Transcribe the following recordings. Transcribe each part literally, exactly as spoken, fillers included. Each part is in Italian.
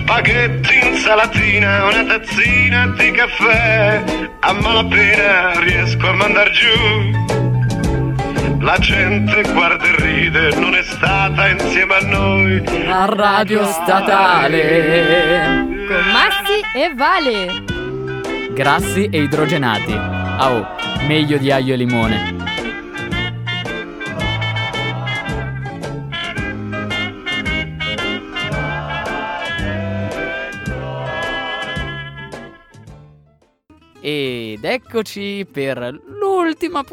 spaghetti, insalatina, una tazzina di caffè, a malapena riesco a mandar giù. La gente guarda e ride, non è stata insieme a noi a Radio Statale con Massi e Vale, grassi e idrogenati. Ah, oh, meglio di aglio e limone. Ed eccoci per l'ultima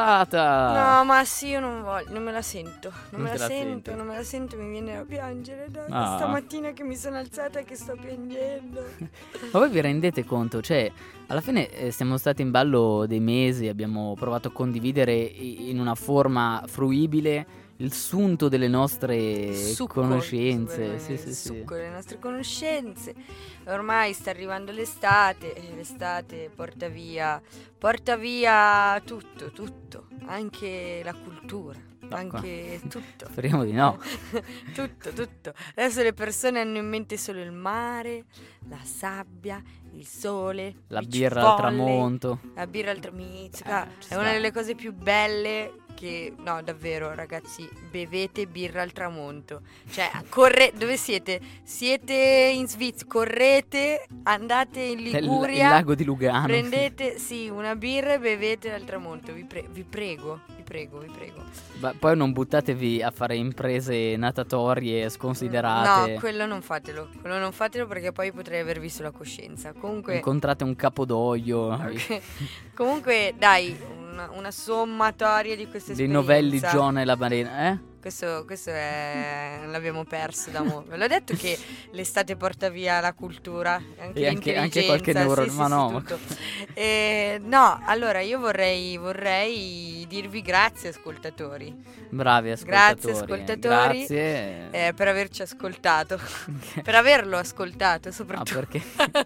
puntata. No, ma sì, io non voglio, non me la sento. Non, Non me te la, la sento, senti? non me la sento, mi viene da piangere da Ah. stamattina che mi sono alzata e che sto piangendo. Ma voi vi rendete conto? Cioè, alla fine eh, siamo stati in ballo dei mesi, abbiamo provato a condividere i- in una forma fruibile il sunto delle nostre Succo, conoscenze. Sì, il sì, sì. succo delle nostre conoscenze. Ormai sta arrivando l'estate e l'estate porta via, porta via tutto, tutto, anche la cultura. No, Anche tutto. Speriamo di no. Tutto, tutto. Adesso le persone hanno in mente solo il mare, la sabbia, il sole, La beach birra al volley, tramonto. La birra al tramonto. Eh, ci è una sta. delle cose più belle che... No, davvero, ragazzi, bevete birra al tramonto. Cioè, corre... Dove siete? Siete in Svizzera, correte, andate in Nel- Liguria. il lago di Lugano. Prendete, sì, una birra e bevete al tramonto. Vi, pre- vi prego, vi prego, vi prego. Ma poi non buttatevi a fare imprese natatorie sconsiderate. No, quello non fatelo. Quello non fatelo perché poi potrei avervi sulla coscienza. Comunque, Incontrate un capodoglio. ok. Comunque, dai, una, una sommatoria di queste Dei esperienze. novelli John e la balena, eh? Questo, questo è. L'abbiamo perso da mo'. Ve l'ho detto che l'estate porta via la cultura, anche E anche- anche l'intelligenza, qualche neuro- sì, sì, ma sì, no, ma- tutto. Eh, no, allora io vorrei, vorrei dirvi grazie, ascoltatori. Bravi ascoltatori. Grazie, ascoltatori. Grazie. Eh, per averci ascoltato, per averlo ascoltato Ah, soprattutto. perché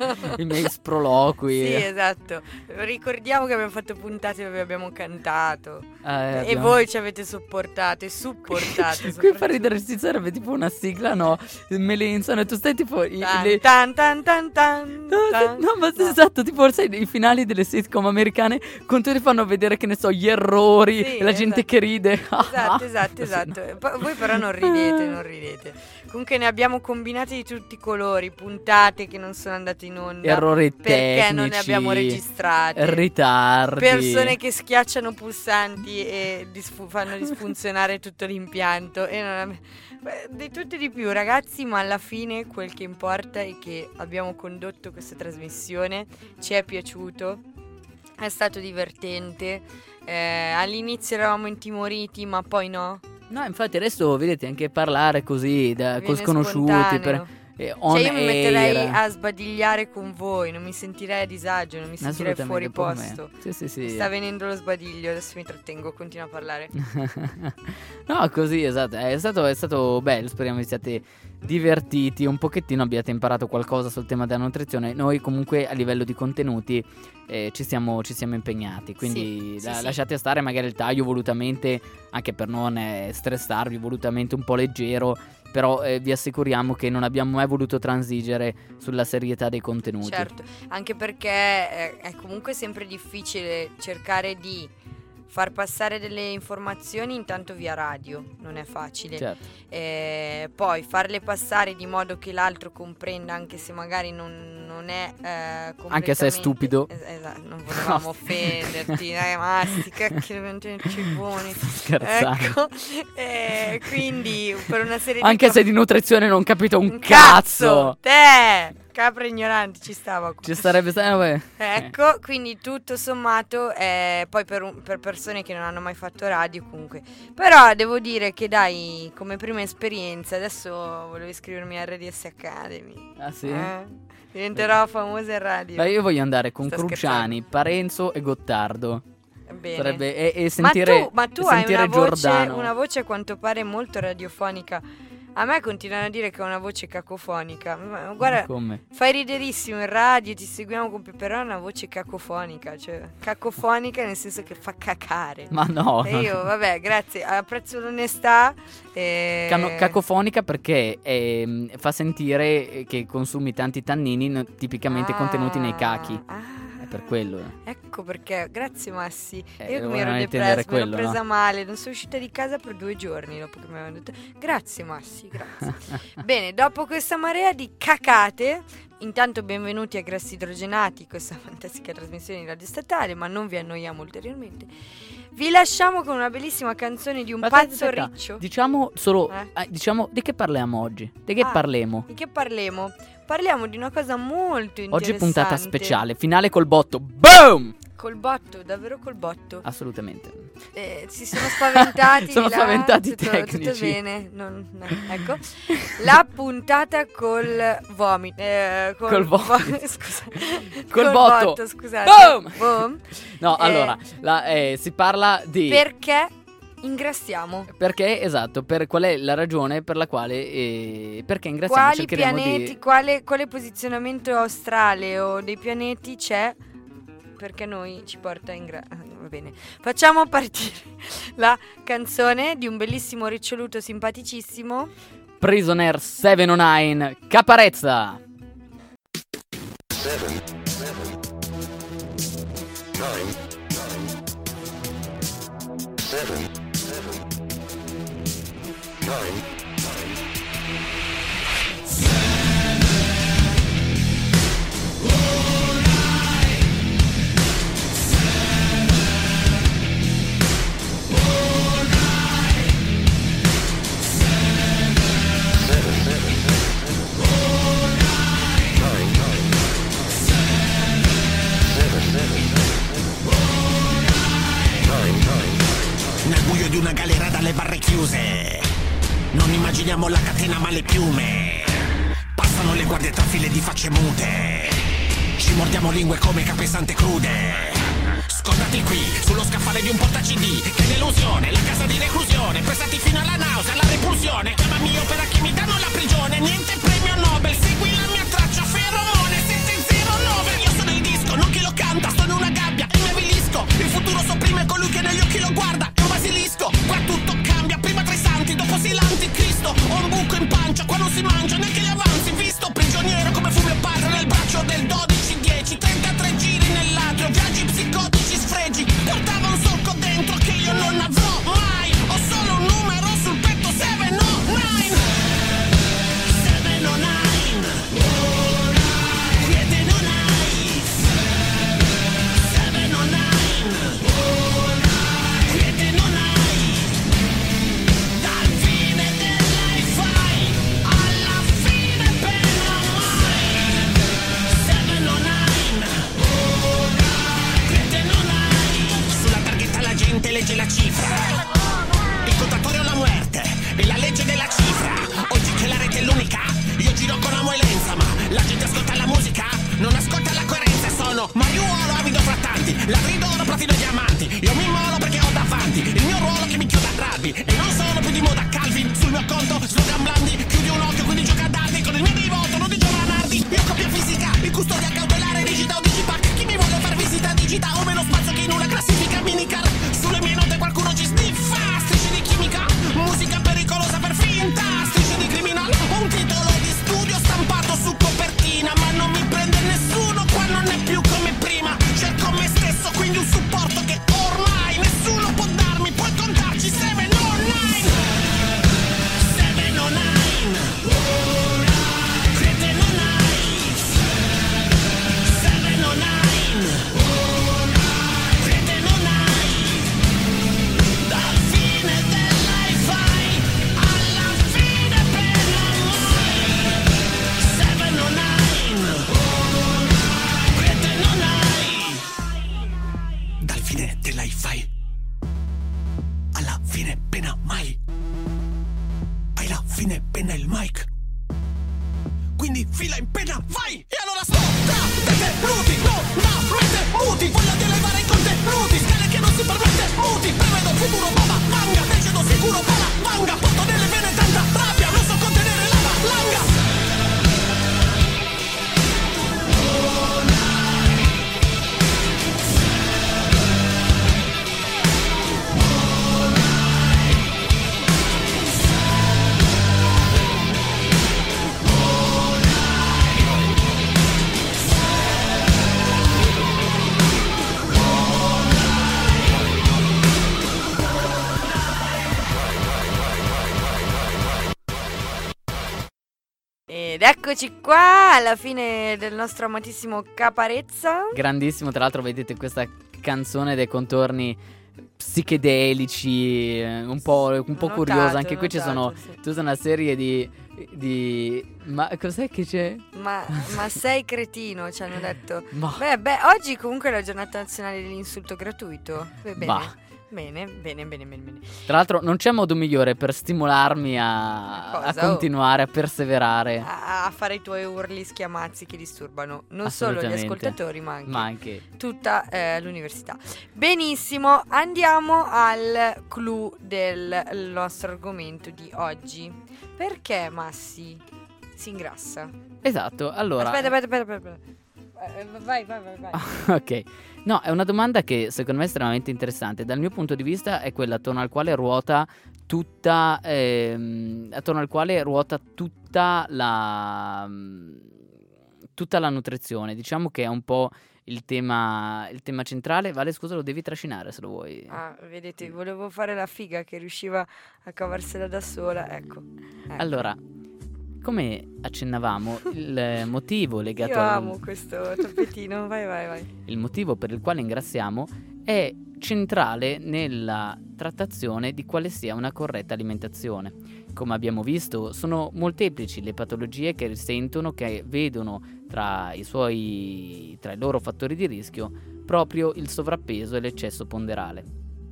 i miei sproloqui. Sì, esatto. Ricordiamo che abbiamo fatto puntate dove abbiamo cantato Eh, e abbiamo- voi ci avete sopportato e supportato. Qui fa ridere, ci sarebbe tipo una sigla, no? Melenzano e tu stai tipo i- Tan, le- tan, tan, tan, tan, No, tan. no, ma No. esatto, tipo sai, i finali delle sitcom americane con te fanno vedere, che ne so, gli errori Sì, e la gente esatto. che ride. Esatto, esatto, esatto. Po- Voi però non ridete, non ridete. Comunque ne abbiamo combinati di tutti i colori, puntate che non sono andate in onda. Errori perché tecnici, non ne abbiamo registrate. ritardi. Persone che schiacciano pulsanti e disfu- fanno disfunzionare tutto l'impianto e non ab- Beh, di tutti di più, ragazzi, ma alla fine quel che importa è che abbiamo condotto questa trasmissione, ci è piaciuto, è stato divertente. Eh, all'inizio eravamo intimoriti, ma poi no. No, infatti adesso vedete anche parlare così da, con Viene sconosciuti spontaneo. per, eh, on Cioè io mi metterei air. a sbadigliare con voi, non mi sentirei a disagio, non mi sentirei fuori Assolutamente, posto. come me. Sì, sì, sì. Mi sta venendo lo sbadiglio, adesso mi trattengo, continua a parlare. No, così, esatto, è stato, è stato bello, speriamo vi siate divertiti, un pochettino abbiate imparato qualcosa sul tema della nutrizione. Noi comunque a livello di contenuti eh, ci, siamo, ci siamo impegnati, quindi Sì, la- sì, sì. lasciate stare magari il taglio volutamente, anche per non eh, stressarvi, volutamente un po' leggero, però eh, vi assicuriamo che non abbiamo mai voluto transigere sulla serietà dei contenuti. Certo, anche perché è, è comunque sempre difficile cercare di far passare delle informazioni intanto via radio, non è facile. Certo. Eh, poi farle passare di modo che l'altro comprenda, anche se magari non, non è eh, completamente... Anche se è stupido. Es- esatto, non volevamo offenderti, dai, ma sti cacchi ci buoni. Scherzando. Ecco, eh, quindi per una serie Anche di se di nutrizione non capito un, un cazzo. Te, capra ignorante, ci stava qua. Ci sarebbe stato... eh, Ecco, quindi tutto sommato, eh, poi per, un- per persone che non hanno mai fatto radio comunque. Però devo dire che dai, come prima esperienza, adesso volevo iscrivermi a R D S Academy. Ah sì? Eh, diventerò famosa in radio. Beh, io voglio andare con Sto Cruciani, Parenzo e Gottardo. Bene. Sarebbe e, e sentire, ma tu, ma tu hai sentire una voce, Giordano. una voce a quanto pare molto radiofonica. A me continuano a dire che ho una voce cacofonica. Ma guarda, Come? fai riderissimo in radio, ti seguiamo con Peperone, una voce cacofonica. Cioè, cacofonica nel senso che fa cacare. Ma no. E io, vabbè, grazie, apprezzo l'onestà. E... Cano- cacofonica perché ehm, fa sentire che consumi tanti tannini no- tipicamente Ah, contenuti nei cachi. ah. È per quello. Ecco perché, grazie Massi. Eh, Io che mi volevano ero intendere depressa, mi ero quello, presa no? male, non sono uscita di casa per due giorni dopo che mi avevano detto. Grazie Massi, grazie. Bene, dopo questa marea di cacate, intanto benvenuti a Grassi Idrogenati, questa fantastica trasmissione di radio statale, ma non vi annoiamo ulteriormente. Vi lasciamo con una bellissima canzone di un Aspetta, pazzo aspetta. riccio. Diciamo solo, Eh? eh, diciamo, di che parliamo oggi? Di che Ah, parliamo? Di che parliamo? Parliamo di una cosa molto interessante. Oggi è puntata speciale, finale col botto. Boom! Col botto, davvero col botto. Assolutamente. Eh, si sono spaventati. Sono là, spaventati i tutto, tecnici. Tutto bene. Non- no, ecco. La puntata col vomito. Eh, col, Col vomito. vo- scusa. Col botto. Scusate. Boom! Boom. No, Eh, allora, la- eh, si parla di... Perché ingrassiamo? Perché, esatto, per qual è la ragione per la quale... eh, perché ingraziamo, Quali cercheremo pianeti, di... quale, quale posizionamento astrale o dei pianeti c'è? Perché noi ci porta in gra... ah, va bene. Facciamo partire la canzone di un bellissimo riccioluto simpaticissimo. Prisoner settecentonove, Caparezza! Seven, seven, nine, nine, seven, seven, nine, nine. Nel buio di una galera dalle barre chiuse, non immaginiamo la catena ma le piume. Passano le guardie tra file di facce mute, ci mordiamo lingue come capesante crude. Scordati qui, sullo scaffale di un porta-C D, che delusione, la casa di reclusione, prestati fino alla nausea, alla repulsione. Chiamami opera che mi danno la prigione, niente premio Nobel, segui la mia traccia, feromone sette zero nove. Io sono il disco, non chi lo canta, sto in una gabbia e mi avvilisco. Il futuro sopprime colui che negli occhi lo guarda, è un basilisco. Qua tutto cambia, prima tra i santi, dopo si l'anticristo. Ho un buco in pancia, qua non si mangia, neanche gli avanzi, visto prigioniero come fu mio padre nel braccio del dodici dieci, trentatré giri nell'atrio, viaggi psicotici, sfregi. Portava un solco dentro che io non avrò mai. Ho solo un numero sul petto, sette o nove. sette o nove. Quiete non hai. sette o nove. Quiete non hai. Dal fine dell'hi-fi alla fine pena mai. sette o nove. Quiete non hai. Sulla targhetta la gente legge la cifra, il contatore o la muerte e la legge della cifra. Oggi che la rete è l'unica, io giro con amo e lenza, ma la gente ascolta la musica, non ascolta la coerenza. Sono mariuolo avido fra tanti, ladrido oro, platino e diamanti. Io mi immolo perché ho davanti il mio ruolo che mi chiude a rugby, e non sono più di moda Calvin. Sul mio conto slogan blandi, chiudi un occhio quindi gioca a dardi, con il mio rivolto non di giovanardi. Io copia fisica, in custodia cautelare, rigida o digipack. Chi mi vuole far visita digita o meno spazio che in una classifica minicar. Sulle mie note qualcuno ci sniffa, strisce di chimica, musica pericolosa per finta, strisce di criminal. Un titolo di studio stampato su copertina, ma non mi prende nessuno, qua non è più come prima. Cerco me stesso, quindi un supporto che ormai nessuno può darmi. Puoi contarci sette o nove. sette o nove. Quiete non hai. sette o nove. Quiete non hai. Dal fine dell'hi-fi alla fine pena mai. sette o nove. Quiete non hai. Dal fine dell'hi-fi alla fine pena mai. Hai la fine penna il mic, quindi fila in penna, vai! E allora sto tra detenuti, no, no, mette muti, voglia di elevare i contenuti, scale che non si permette muti, prevedo futuro baba, manga, decido sicuro bala, manga, porto nelle vene tanta rabbia, non so cosa Ed eccoci qua alla fine del nostro amatissimo Caparezza. Grandissimo, tra l'altro vedete questa canzone dei contorni psichedelici, eh, un po', un po' Notato, curiosa. Anche qui ci notato, sono sì. tutta una serie di, di... Ma cos'è che c'è? Ma, ma sei cretino, ci hanno detto. Ma... Beh, beh, oggi comunque è la giornata nazionale dell'insulto gratuito. Beh, bene. Bah. Bene, bene, bene, bene, bene. Tra l'altro non c'è modo migliore per stimolarmi a, a Cosa? continuare, a perseverare. A, a fare i tuoi urli schiamazzi che disturbano non solo gli Assolutamente. ascoltatori, ma anche, Ma anche... tutta eh, l'università. Benissimo, andiamo al clou del nostro argomento di oggi. Perché Massi si ingrassa? Esatto, allora... Aspetta, aspetta, aspetta, aspetta. Eh, Vai, vai, vai, vai. Ok, no, è una domanda che secondo me è estremamente interessante. Dal mio punto di vista è quella attorno al quale ruota tutta, ehm, attorno al quale ruota tutta la, tutta la nutrizione. Diciamo che è un po' il tema, il tema centrale. Vale, scusa, lo devi trascinare se lo vuoi. Ah, vedete, volevo fare la figa che riusciva a cavarsela da sola, ecco. ecco. Allora, come accennavamo, il motivo legato Io al- amo questo tappetino, vai, vai, vai. il motivo per il quale ingrassiamo è centrale nella trattazione di quale sia una corretta alimentazione. Come abbiamo visto, sono molteplici le patologie che risentono, che vedono tra i suoi tra i loro fattori di rischio proprio il sovrappeso e l'eccesso ponderale.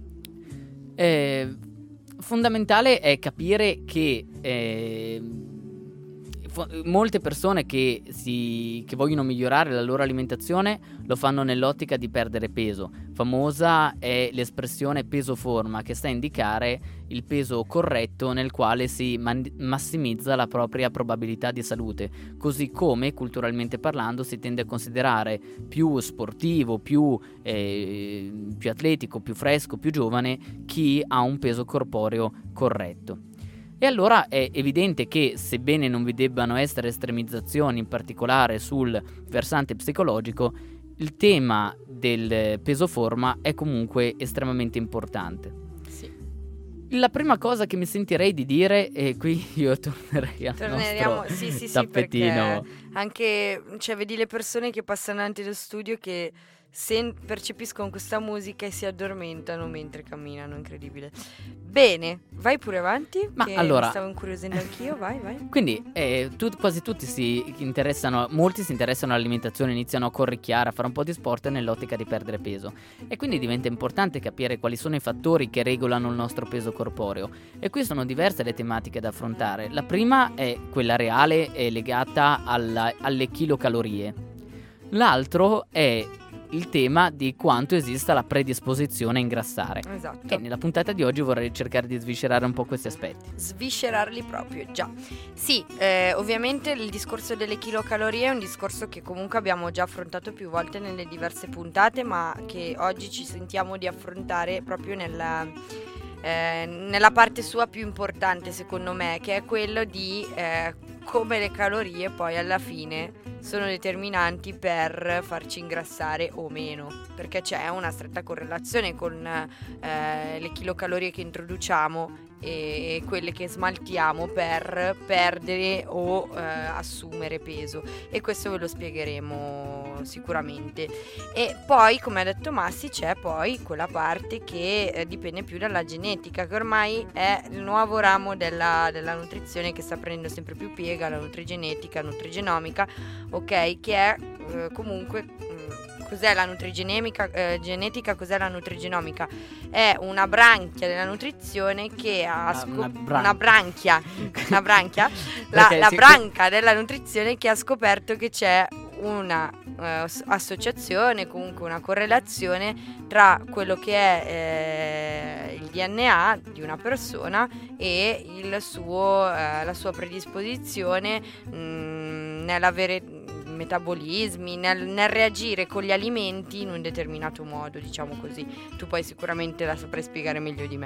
Eh, fondamentale è capire che eh, fo- molte persone che, si, che vogliono migliorare la loro alimentazione lo fanno nell'ottica di perdere peso. Famosa è l'espressione peso-forma, che sta a indicare il peso corretto nel quale si man- massimizza la propria probabilità di salute, così come culturalmente parlando si tende a considerare più sportivo, più, eh, più atletico, più fresco, più giovane chi ha un peso corporeo corretto. E allora è evidente che, sebbene non vi debbano essere estremizzazioni, in particolare sul versante psicologico, il tema del peso forma è comunque estremamente importante. Sì. La prima cosa che mi sentirei di dire, e qui io tornerei al Torneremo, nostro sì, sì, sì, tappetino. perché anche, cioè, vedi le persone che passano davanti allo studio che sen- percepiscono questa musica e si addormentano mentre camminano, incredibile. Bene, vai pure avanti, Ma che allora- mi stavo incuriosendo anch'io, vai, vai. Quindi eh, tu- quasi tutti si interessano, molti si interessano all'alimentazione, iniziano a corricchiare, a fare un po' di sport nell'ottica di perdere peso. E quindi diventa importante capire quali sono i fattori che regolano il nostro peso corporeo. E qui sono diverse le tematiche da affrontare. La prima è quella reale e legata alla- alle chilocalorie. L'altro è il tema di quanto esista la predisposizione a ingrassare. Esatto. E nella puntata di oggi vorrei cercare di sviscerare un po' questi aspetti. Sviscerarli proprio, già. Sì, eh, ovviamente il discorso delle chilocalorie è un discorso che comunque abbiamo già affrontato più volte nelle diverse puntate, ma che oggi ci sentiamo di affrontare proprio nella, eh, nella parte sua più importante, secondo me, che è quello di eh, come le calorie poi alla fine sono determinanti per farci ingrassare o meno, perché c'è una stretta correlazione con eh, le chilocalorie che introduciamo e quelle che smaltiamo per perdere o eh, assumere peso, e questo ve lo spiegheremo sicuramente. E poi, come ha detto Massi, c'è poi quella parte che eh, dipende più dalla genetica, che ormai è il nuovo ramo della, della nutrizione che sta prendendo sempre più piega, la nutrigenetica, nutrigenomica, ok, che è eh, comunque mh, cos'è la nutrigenetica, eh, genetica, cos'è la nutrigenomica? È una branchia della nutrizione che ha Una- scop- una bran- una branchia, una branchia, la, Perché la si- branca della nutrizione che ha scoperto che c'è una eh, as- associazione, comunque una correlazione tra quello che è eh, il D N A di una persona e il suo, eh, la sua predisposizione mh, nell'avere metabolismi, nel, nel reagire con gli alimenti in un determinato modo, diciamo così. Tu poi sicuramente la saprai spiegare meglio di me.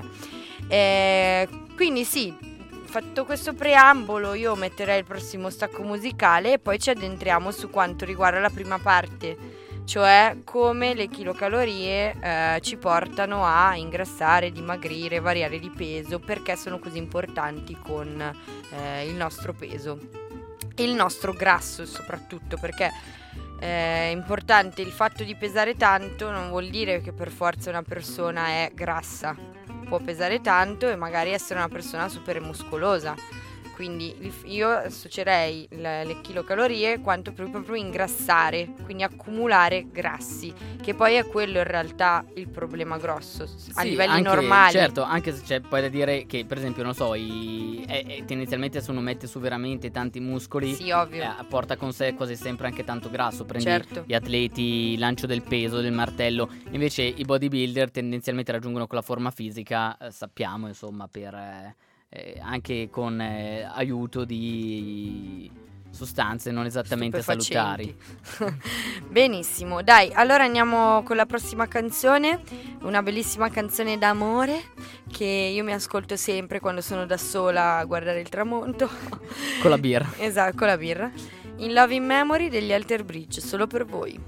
Eh, quindi sì, fatto questo preambolo, io metterei il prossimo stacco musicale e poi ci addentriamo su quanto riguarda la prima parte, cioè come le chilocalorie eh, ci portano a ingrassare, dimagrire, variare di peso, perché sono così importanti con eh, il nostro peso. il nostro grasso soprattutto, perché è importante. Il fatto di pesare tanto non vuol dire che per forza una persona è grassa, può pesare tanto e magari essere una persona super muscolosa. Quindi io associerei le, le chilocalorie quanto più proprio ingrassare, quindi accumulare grassi, che poi è quello in realtà il problema grosso a Sì, livelli anche, normali. Certo, anche se c'è poi da dire che per esempio non so i, è, è, tendenzialmente se uno mette su veramente tanti muscoli, Sì, ovvio. eh, porta con sé quasi sempre anche tanto grasso. Prendi Certo. gli atleti, il lancio del peso, del martello. Invece i bodybuilder tendenzialmente raggiungono quella forma fisica, eh, sappiamo insomma, per eh, eh, anche con eh, aiuto di sostanze non esattamente salutari. Benissimo, dai, allora andiamo con la prossima canzone, una bellissima canzone d'amore che io mi ascolto sempre quando sono da sola a guardare il tramonto. Con la birra. Esatto, con la birra. In Love in Memory degli Alter Bridge, solo per voi.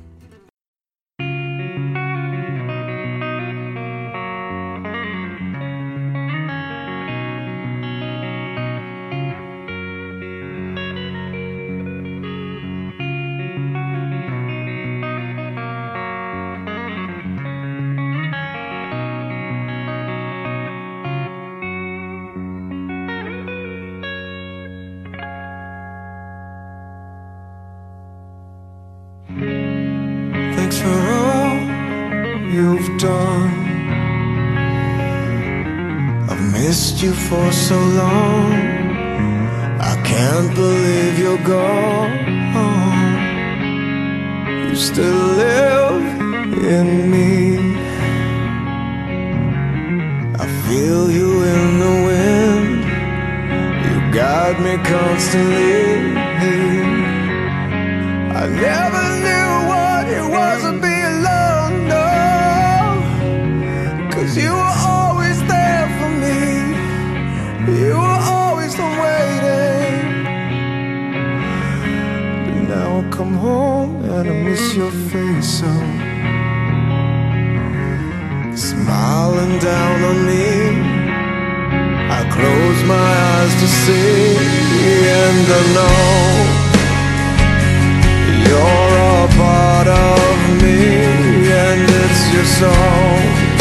Thanks for all you've done. I've missed you for so long. I can't believe you're gone. You still live in me. I feel you in the wind. You guide me constantly. I never knew what it was to be alone, no, 'cause you were always there for me. You were always waiting. But now I come home and I miss your face so. Smiling down on me, I close my eyes to see, and I know you're a part of me, and it's your song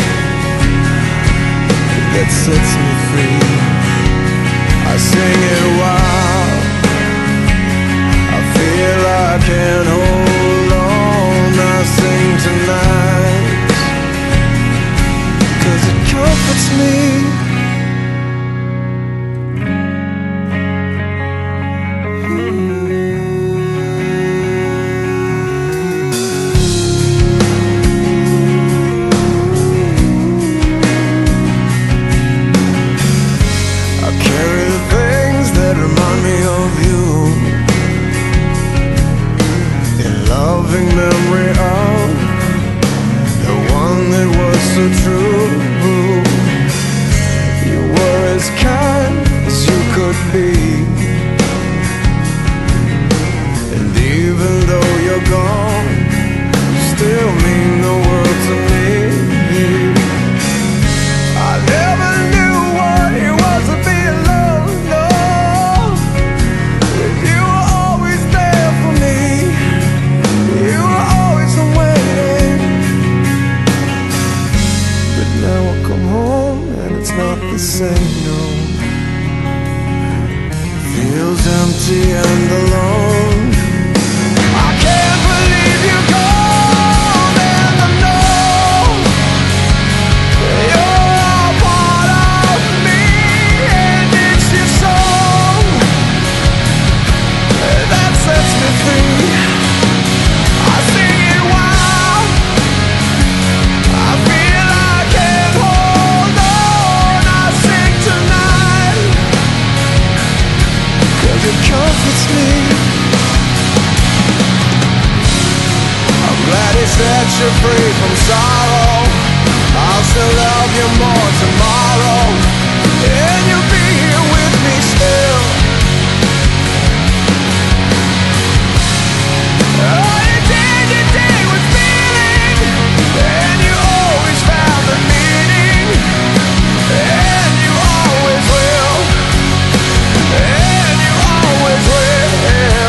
that sets me free. I sing it while I feel I can't hold on. I sing tonight 'cause it comforts me. Memory of the one that was so true. You were as kind as you could be, and even though you're gone, you still mean the world to me. I never knew what it was to be alone, no, but you were always there for me. You were always waiting. But now I come home and it's not the same, no. It feels empty and alone. I can't believe you're gone, and I know you're a part of me, and it's your song that sets me free. I sing it wild. I feel I can't hold on. I sing tonight 'cause it comforts me. I'm glad it set you free from sorrow. I'll still love you more tomorrow, and you'll be here with me still. Oh, you did, you did with feeling, and you always found the meaning, and you always will, and you always will.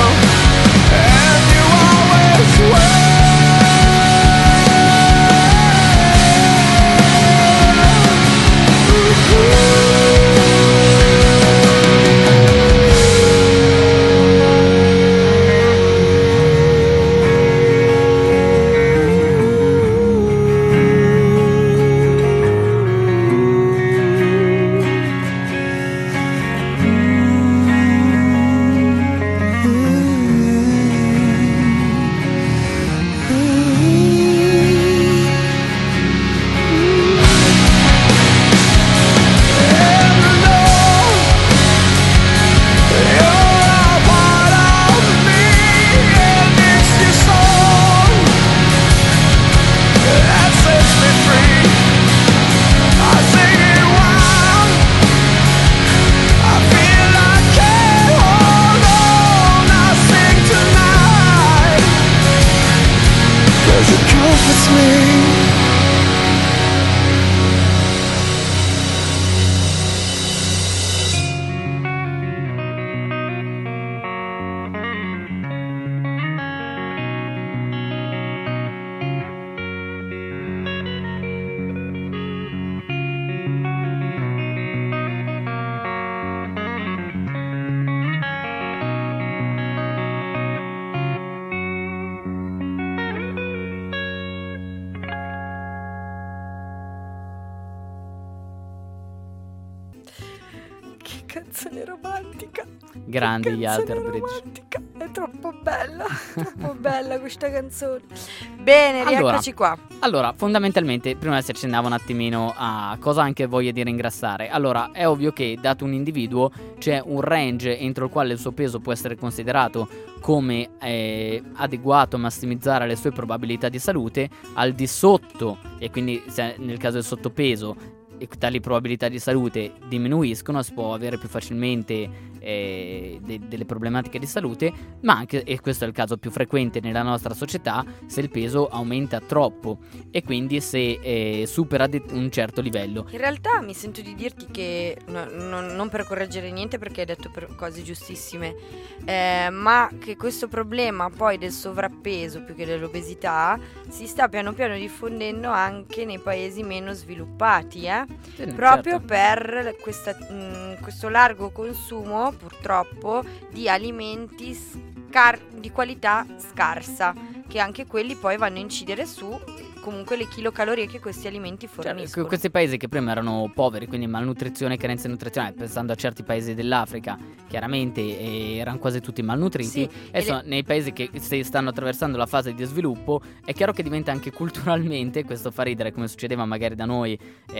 canzone romantica. Grandi Che gli canzone Alter Bridge. romantica. È troppo bella, troppo bella questa canzone. Bene, Allora, rieccoci qua. Allora, fondamentalmente, prima si accennava un attimino a cosa anche voglia dire ingrassare. Allora, è ovvio che, dato un individuo, c'è un range entro il quale il suo peso può essere considerato come eh, adeguato a massimizzare le sue probabilità di salute. Al di sotto, e quindi se nel caso del sottopeso, e tali probabilità di salute diminuiscono, si può avere più facilmente eh, de- delle problematiche di salute, ma anche, e questo è il caso più frequente nella nostra società, se il peso aumenta troppo e quindi se eh, supera de- un certo livello. In realtà mi sento di dirti che, no- no- non per correggere niente perché hai detto per cose giustissime, eh, ma che questo problema poi del sovrappeso più che dell'obesità si sta piano piano diffondendo anche nei paesi meno sviluppati, eh? Sì, proprio certo. per questa, mh, questo largo consumo purtroppo di alimenti scar- di qualità scarsa, che anche quelli poi vanno a incidere su comunque le chilocalorie che questi alimenti Cioè, forniscono. que- questi paesi che prima erano poveri, quindi malnutrizione, carenze nutrizionali, pensando a certi paesi dell'Africa, chiaramente eh, erano quasi tutti malnutriti. Sì, E e sono le- nei paesi che si stanno attraversando la fase di sviluppo, è chiaro che diventa anche culturalmente, questo fa ridere come succedeva magari da noi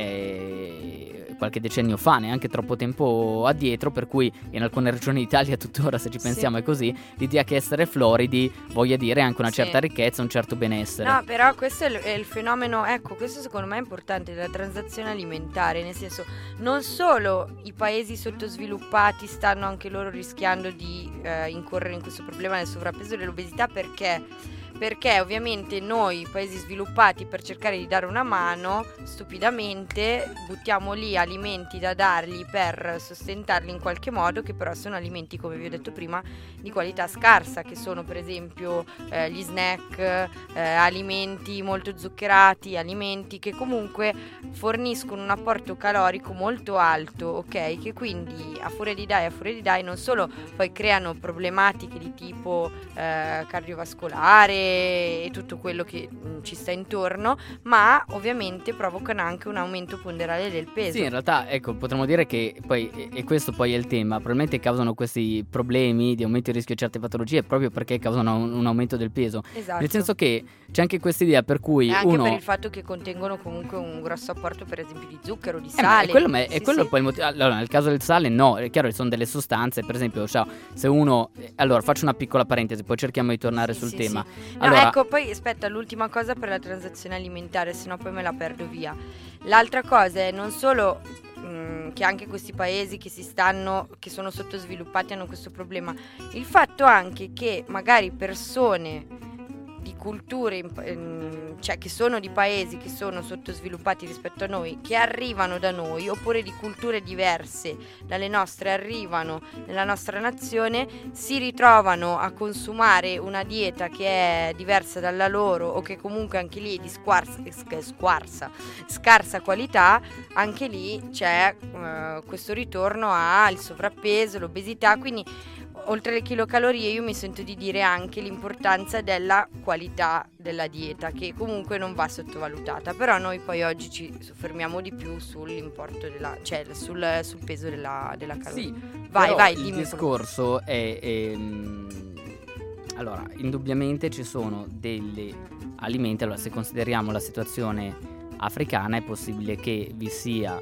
eh, qualche decennio fa, neanche troppo tempo addietro, per cui in alcune regioni d'Italia tuttora, se ci pensiamo, Sì. è così, l'idea che essere floridi voglia dire anche una Sì. certa ricchezza, un certo benessere. No, però questo è il, è il fenomeno, ecco, questo secondo me è importante, della transazione alimentare, nel senso, non solo i paesi sottosviluppati stanno anche loro rischiando di eh, incorrere in questo problema del sovrappeso e dell'obesità, perché perché ovviamente noi paesi sviluppati, per cercare di dare una mano, stupidamente buttiamo lì alimenti da dargli per sostentarli in qualche modo, che però sono alimenti, come vi ho detto prima, di qualità scarsa, che sono per esempio eh, gli snack, eh, alimenti molto zuccherati, alimenti che comunque forniscono un apporto calorico molto alto, ok? Che quindi a furia di dai, a furia di dai non solo poi creano problematiche di tipo eh, cardiovascolare e tutto quello che mh, ci sta intorno, ma ovviamente provocano anche un aumento ponderale del peso. Sì, in realtà, ecco, potremmo dire che poi, e- e questo poi è il tema, probabilmente causano questi problemi di aumento di rischio di certe patologie proprio perché causano un, un aumento del peso. Esatto. Nel senso che c'è anche questa idea per cui E anche uno... per il fatto che contengono comunque un grosso apporto, per esempio, di zucchero, di Eh, ma sale. è quello, ma è Sì, quello sì. poi il motivo. Allora, nel caso del sale, no, è chiaro che sono delle sostanze. Per esempio, cioè, se uno. eh, Allora, faccio una piccola parentesi, poi cerchiamo di tornare Sì, sul sì, tema. sì. No, Allora, ecco, poi aspetta, l'ultima cosa per la transazione alimentare, sennò poi me la perdo via. L'altra cosa è non solo mh, che anche questi paesi che si stanno, che sono sottosviluppati hanno questo problema, il fatto anche che magari persone di culture, in- ehm, cioè che sono di paesi che sono sottosviluppati rispetto a noi, che arrivano da noi, oppure di culture diverse dalle nostre, arrivano nella nostra nazione, si ritrovano a consumare una dieta che è diversa dalla loro, o che comunque anche lì è di squarsa, sc- squarsa, scarsa qualità. Anche lì c'è eh, questo ritorno al sovrappeso, l'obesità, quindi oltre alle chilocalorie io mi sento di dire anche l'importanza della qualità della dieta, che comunque non va sottovalutata, però noi poi oggi ci soffermiamo di più sull'importo della, cioè sul, sul peso della, della caloria. sì, vai, però vai, il dimmi. discorso è, ehm, allora, indubbiamente ci sono degli alimenti. Allora, se consideriamo la situazione africana, è possibile che vi sia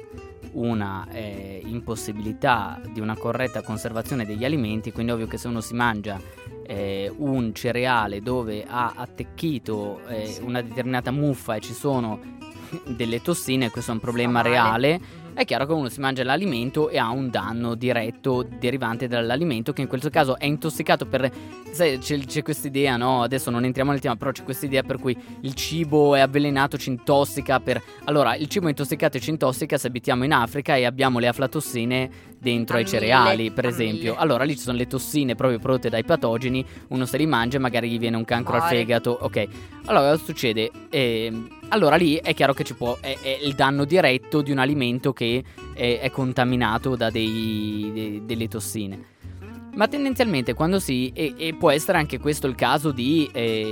una eh, impossibilità di una corretta conservazione degli alimenti, quindi è ovvio che se uno si mangia eh, un cereale dove ha attecchito eh, una determinata muffa e ci sono delle tossine, questo è un problema Fa male. reale. Mhm. È chiaro che uno si mangia l'alimento e ha un danno diretto derivante dall'alimento, che in questo caso è intossicato per... Sai, c'è, c'è questa idea, no? Adesso non entriamo nel tema, però c'è questa idea per cui il cibo è avvelenato, ci intossica per... Allora, il cibo è intossicato e ci intossica se abitiamo in Africa e abbiamo le aflatossine dentro A ai mille, cereali, per a esempio. mille. Allora, lì ci sono le tossine proprio prodotte dai patogeni, uno se li mangia e magari gli viene un cancro al Muore. fegato, ok. Allora, cosa succede? Ehm, allora lì è chiaro che ci può... È, è il danno diretto di un alimento che è, è contaminato da dei, dei- delle tossine. Ma tendenzialmente quando si... E, e può essere anche questo il caso di...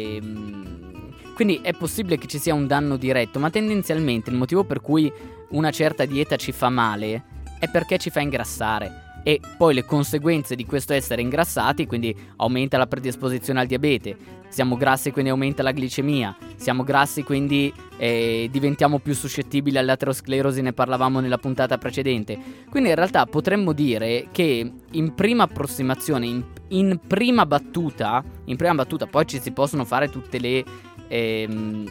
ehm, quindi è possibile che ci sia un danno diretto, ma tendenzialmente il motivo per cui una certa dieta ci fa male è perché ci fa ingrassare. e poi le conseguenze di questo essere ingrassati, quindi aumenta la predisposizione al diabete, siamo grassi quindi aumenta la glicemia, siamo grassi quindi eh, diventiamo più suscettibili all'aterosclerosi, ne parlavamo nella puntata precedente. Quindi in realtà potremmo dire che in prima approssimazione, in, in prima battuta, in prima battuta poi ci si possono fare tutte le ehm,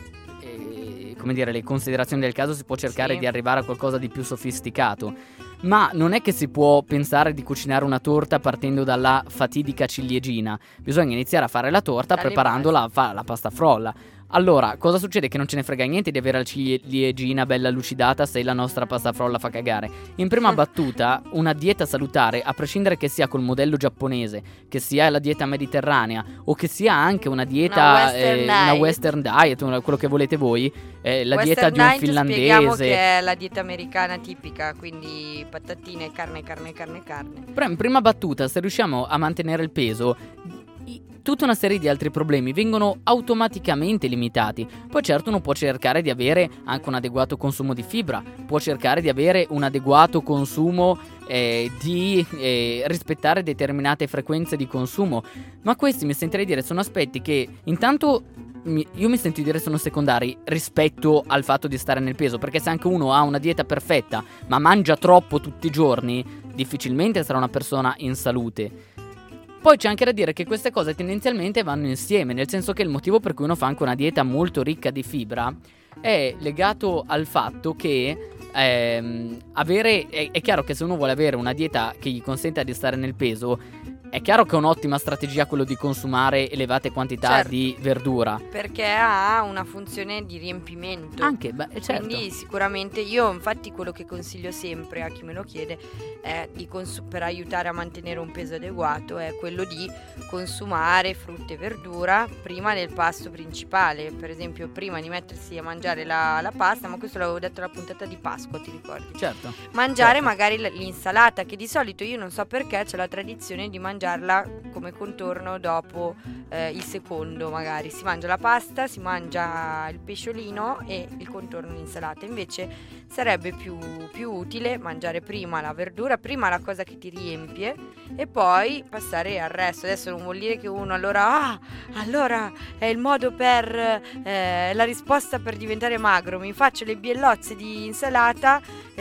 eh, come dire, le considerazioni del caso, si può cercare Sì. di arrivare a qualcosa di più sofisticato. Ma non è che si può pensare di cucinare una torta partendo dalla fatidica ciliegina. Bisogna iniziare a fare la torta Dalle preparando la, fa- la pasta frolla. Allora, cosa succede? Che non ce ne frega niente di avere la ciliegina bella lucidata se la nostra pasta frolla fa cagare. In prima battuta, una dieta salutare, a prescindere che sia col modello giapponese, che sia la dieta mediterranea o che sia anche una dieta, Una western eh, una diet. western diet, una- quello che volete voi, eh, la Western dieta di un diet spieghiamo finlandese. che è la dieta americana tipica, quindi patatine, carne, carne, carne, carne. Però in prima battuta, se riusciamo a mantenere il peso, i- tutta una serie di altri problemi vengono automaticamente limitati. Poi certo uno può cercare di avere anche un adeguato consumo di fibra, può cercare di avere un adeguato consumo eh, di eh, rispettare determinate frequenze di consumo, ma questi mi sentirei dire sono aspetti che intanto mi- io mi sento di dire sono secondari rispetto al fatto di stare nel peso, perché se anche uno ha una dieta perfetta ma mangia troppo tutti i giorni, difficilmente sarà una persona in salute. Poi c'è anche da dire che queste cose tendenzialmente vanno insieme, nel senso che il motivo per cui uno fa anche una dieta molto ricca di fibra è legato al fatto che ehm, avere è, è chiaro che se uno vuole avere una dieta che gli consenta di stare nel peso, è chiaro che è un'ottima strategia quello di consumare elevate quantità Certo. di verdura. Perché ha una funzione di riempimento. Anche, beh, certo. Quindi sicuramente io infatti quello che consiglio sempre a chi me lo chiede è di consu- per aiutare a mantenere un peso adeguato è quello di consumare frutta e verdura prima del pasto principale, per esempio prima di mettersi a mangiare la, la pasta, ma questo l'avevo detto alla puntata di Pasqua, ti ricordi? Certo. Mangiare certo. magari l- l'insalata, che di solito io non so perché c'è la tradizione di mangiarla come contorno dopo eh, il secondo, magari si mangia la pasta, si mangia il pesciolino e il contorno l'insalata. Invece sarebbe più, più utile mangiare prima la verdura, prima la cosa che ti riempie e poi passare al resto. Adesso non vuol dire che uno allora ah, allora è il modo per eh, la risposta per diventare magro, mi faccio le biellozze di insalata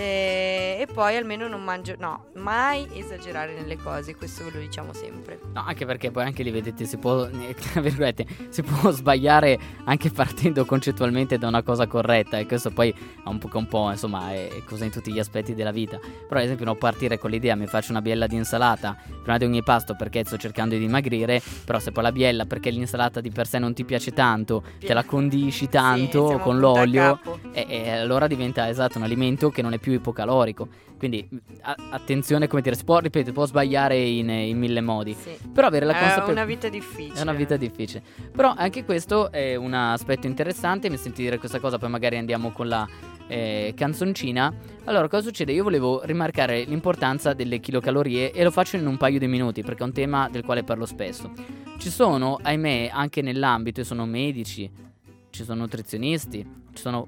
eh, e poi almeno non mangio. No, mai esagerare nelle cose, questo ve lo diciamo sempre. No, anche perché poi anche lì vedete si può, eh, tra virgolette, si può sbagliare anche partendo concettualmente da una cosa corretta, e questo poi è un po', un po' insomma è è così in tutti gli aspetti della vita. Però ad esempio non partire con l'idea mi faccio una biella di insalata prima di ogni pasto perché sto cercando di dimagrire, però se poi la biella perché l'insalata di per sé non ti piace tanto, te la condisci tanto siamo con punta a l'olio capo. e, e allora diventa esatto un alimento che non è più ipocalorico. Quindi a- attenzione, come dire, si può, ripeto, può sbagliare in, in mille modi. Sì. Però avere la È consapevolezza una vita difficile. è una vita difficile. Però anche questo è un aspetto interessante. Mi senti dire questa cosa, poi magari andiamo con la eh, canzoncina. Allora, cosa succede? Io volevo rimarcare l'importanza delle kilocalorie e lo faccio in un paio di minuti perché è un tema del quale parlo spesso. Ci sono, ahimè, anche nell'ambito, sono medici, ci sono nutrizionisti, ci sono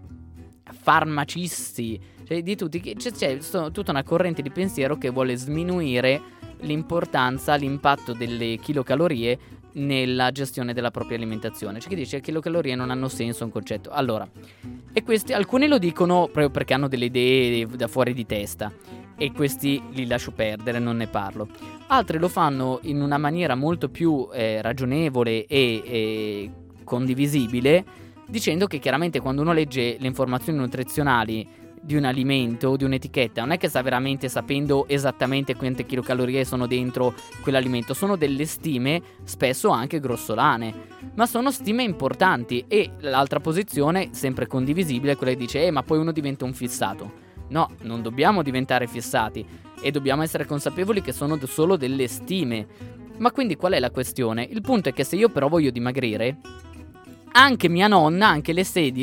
farmacisti, cioè di tutti, che- c'è, c'è sto- tutta una corrente di pensiero che vuole sminuire l'importanza, l'impatto delle kilocalorie nella gestione della propria alimentazione. C'è chi dice che kilocalorie non hanno senso, un concetto. Allora, e questi alcuni lo dicono proprio perché hanno delle idee da fuori di testa e questi li lascio perdere, non ne parlo. Altri lo fanno in una maniera molto più eh, ragionevole e, e condivisibile, dicendo che chiaramente quando uno legge le informazioni nutrizionali di un alimento o di un'etichetta non è che sta veramente sapendo esattamente quante kilocalorie sono dentro quell'alimento, sono delle stime spesso anche grossolane, ma sono stime importanti. E l'altra posizione, sempre condivisibile, è quella che dice eh ma poi uno diventa un fissato. No, non dobbiamo diventare fissati e dobbiamo essere consapevoli che sono d- solo delle stime. Ma quindi qual è la questione? Il punto è che se io però voglio dimagrire, anche mia nonna, anche le sedie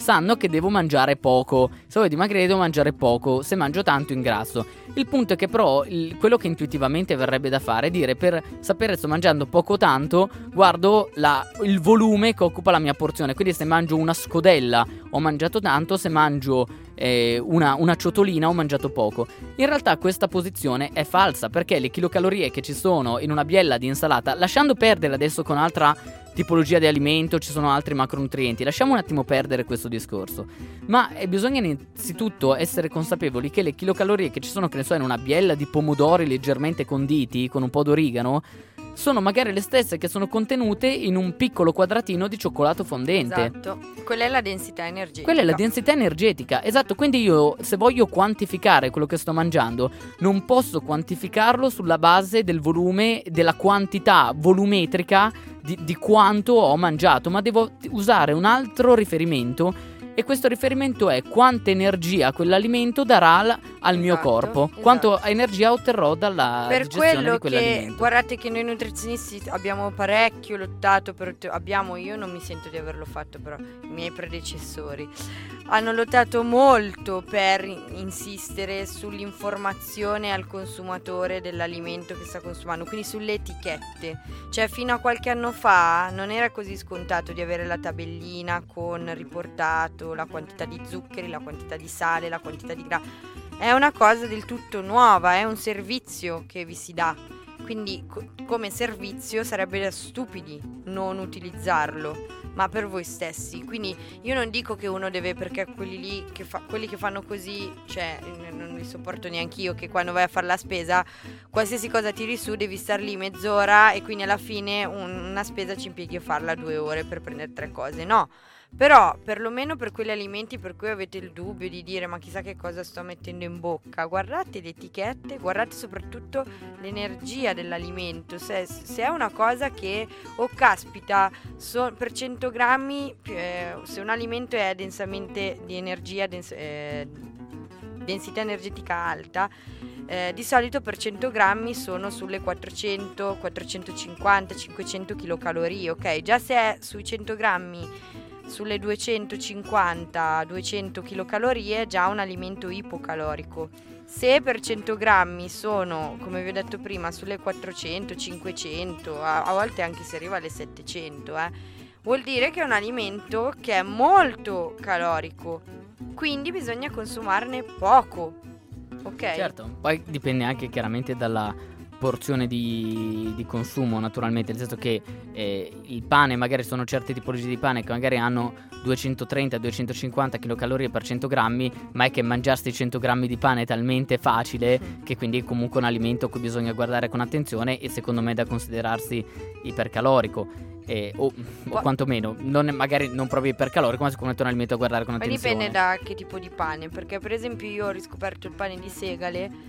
sanno che devo mangiare poco. Se voglio dimagrire devo mangiare poco, se mangio tanto ingrasso. Il punto è che però il, quello che intuitivamente verrebbe da fare è dire: per sapere sto mangiando poco o tanto, guardo la, il volume che occupa la mia porzione. Quindi se mangio una scodella ho mangiato tanto, se mangio eh, una, una ciotolina ho mangiato poco. In realtà questa posizione è falsa, perché le chilocalorie che ci sono in una biella di insalata, lasciando perdere adesso con altra tipologia di alimento, ci sono altri macronutrienti, lasciamo un attimo perdere questo discorso, ma eh, bisogna innanzitutto essere consapevoli che le chilocalorie che ci sono, che ne so, in una biella di pomodori leggermente conditi con un po' d'origano, sono magari le stesse che sono contenute in un piccolo quadratino di cioccolato fondente. Esatto, quella è la densità energetica. Quella è la densità energetica, esatto. Quindi io, se voglio quantificare quello che sto mangiando, non posso quantificarlo sulla base del volume, della quantità volumetrica di, di quanto ho mangiato, ma devo usare un altro riferimento. E questo riferimento è quanta energia quell'alimento darà al, al mio Esatto, corpo, esatto. quanto energia otterrò dalla Per digestione quello di che, quell'alimento. guardate che noi nutrizionisti abbiamo parecchio lottato per, abbiamo, io non mi sento di averlo fatto, però i miei predecessori hanno lottato molto per insistere sull'informazione al consumatore dell'alimento che sta consumando, quindi sulle etichette. Cioè fino a qualche anno fa non era così scontato di avere la tabellina con riportato la quantità di zuccheri, la quantità di sale, la quantità di grassi. È una cosa del tutto nuova, è un servizio che vi si dà, quindi co- come servizio sarebbe da stupidi non utilizzarlo, ma per voi stessi. Quindi io non dico che uno deve, perché quelli lì che fa, quelli che fanno così, cioè non li sopporto neanche io, che quando vai a fare la spesa qualsiasi cosa tiri su devi star lì mezz'ora e quindi alla fine un- una spesa ci impieghi a farla due ore per prendere tre cose. No, però perlomeno per quegli alimenti per cui avete il dubbio di dire ma chissà che cosa sto mettendo in bocca, guardate le etichette, guardate soprattutto l'energia dell'alimento. Se, se è una cosa che, oh caspita, so, per cento grammi, eh, se un alimento è densamente di energia, dens- eh, densità energetica alta, eh, di solito per cento grammi sono sulle quattrocento, quattrocentocinquanta, cinquecento chilocalorie, ok? Già se è sui cento grammi sulle duecentocinquanta duecento chilocalorie è già un alimento ipocalorico. Se per cento grammi sono, come vi ho detto prima, sulle quattrocento cinquecento, a, a volte anche si arriva alle settecento, eh, vuol dire che è un alimento che è molto calorico, quindi bisogna consumarne poco, ok? Certo, poi dipende anche chiaramente dalla porzione di, di consumo, naturalmente, nel senso che eh, il pane, magari sono certe tipologie di pane che magari hanno duecentotrenta duecentocinquanta chilocalorie per cento grammi, ma è che mangiarsi cento grammi di pane è talmente facile che quindi è comunque un alimento a cui bisogna guardare con attenzione e secondo me è da considerarsi ipercalorico. Eh, o, o quantomeno non è, magari non proprio ipercalorico, ma sicuramente un alimento a guardare con Poi attenzione. dipende da che tipo di pane, perché per esempio io ho riscoperto il pane di segale,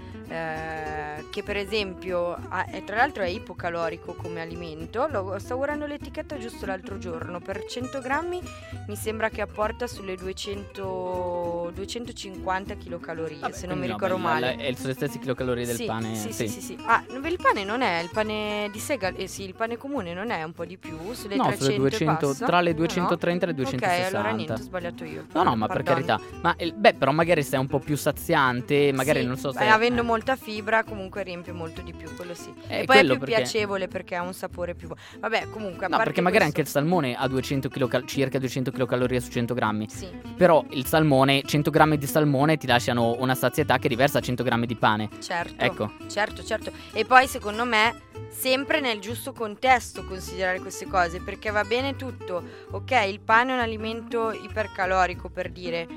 eh, che per esempio ha, è, tra l'altro è ipocalorico come alimento. Lo, stavo guardando l'etichetta giusto l'altro giorno, per cento grammi mi sembra che apporta sulle duecento, duecentocinquanta chilocalorie. Vabbè, se non mi quindi no, ricordo beh, male. è sulle stesse chilocalorie del sì, pane. sì, sì, sì, sì. Ah, il pane non è il pane di segale, eh, sì, il pane comune non è un po' di più, sulle No, trecento sulle duecento, e passa? tra le No, no? duecentotrenta e le duecentosessanta. Ok, allora niente, ho sbagliato io. No, no, ma per Pardon. carità. Ma eh, beh, però magari se è un po' più saziante, magari Sì, non so se beh, avendo eh. molta fibra comunque riempie molto di più, quello sì. Eh, e poi è quello più perché- piacevole perché ha un sapore più buono. Vabbè, comunque a No, parte perché magari questo- anche il salmone ha duecento chilocal- circa duecento chilocalorie su cento grammi. Sì. Però il salmone, cento grammi di salmone ti lasciano una sazietà che è diversa da cento grammi di pane. Certo, Ecco. certo, certo. E poi secondo me sempre nel giusto contesto considerare queste cose, perché va bene tutto. Ok, il pane è un alimento ipercalorico, per dire,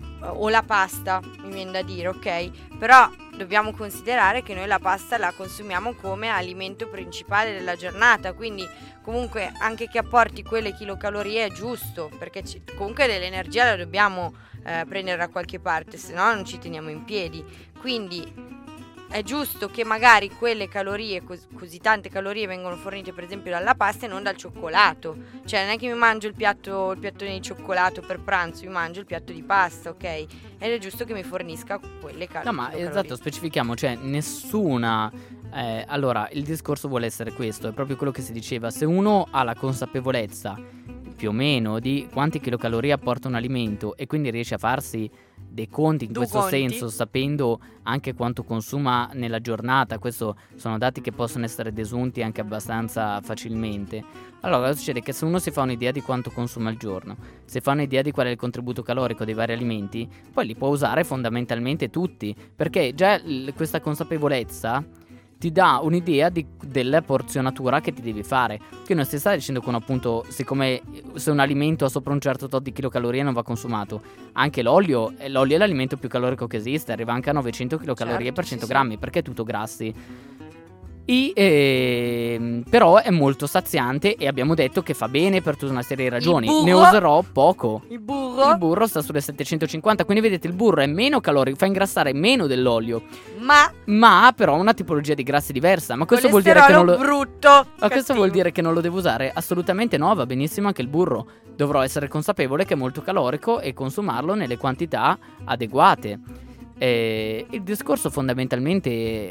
o la pasta, mi viene da dire, ok? Però dobbiamo considerare che noi la pasta la consumiamo come alimento principale della giornata, quindi comunque anche che apporti quelle chilocalorie è giusto, perché ci- comunque dell'energia la dobbiamo eh, prendere da qualche parte, se no non ci teniamo in piedi. Quindi è giusto che magari quelle calorie, cos- così tante calorie vengono fornite per esempio dalla pasta e non dal cioccolato. Cioè non è che mi mangio il piatto il piattone di cioccolato per pranzo, mi mangio il piatto di pasta, ok? Ed è giusto che mi fornisca quelle cal- No, ma chilocalorie. esatto, specifichiamo, cioè nessuna... eh, allora, il discorso vuole essere questo, è proprio quello che si diceva. Se uno ha la consapevolezza più o meno di quanti chilocalorie apporta un alimento e quindi riesce a farsi dei conti in Due questo conti. senso, sapendo anche quanto consuma nella giornata, questo sono dati che possono essere desunti anche abbastanza facilmente. Allora cosa succede? Che se uno si fa un'idea di quanto consuma al giorno, se fa un'idea di qual è il contributo calorico dei vari alimenti, poi li può usare fondamentalmente tutti, perché già l- questa consapevolezza ti dà un'idea di, della porzionatura che ti devi fare. Che non si sta dicendo con appunto, siccome se un alimento ha sopra un certo tot di kilocalorie non va consumato, anche l'olio, eh, l'olio è l'alimento più calorico che esiste, arriva anche a novecento chilocalorie Certo, per sì, cento sì. grammi, perché è tutto grassi. I, ehm, però è molto saziante e abbiamo detto che fa bene per tutta una serie di ragioni. burro- Ne userò poco. Il burro, Il burro sta sulle settecentocinquanta, quindi vedete il burro è meno calorico, fa ingrassare meno dell'olio, ma ma ha però una tipologia di grassi diversa. Ma questo vuol dire che non colesterolo lo brutto. ma questo cattivo. vuol dire che non lo devo usare? Assolutamente no, va benissimo anche il burro. Dovrò essere consapevole che è molto calorico e consumarlo nelle quantità adeguate. Eh, il discorso fondamentalmente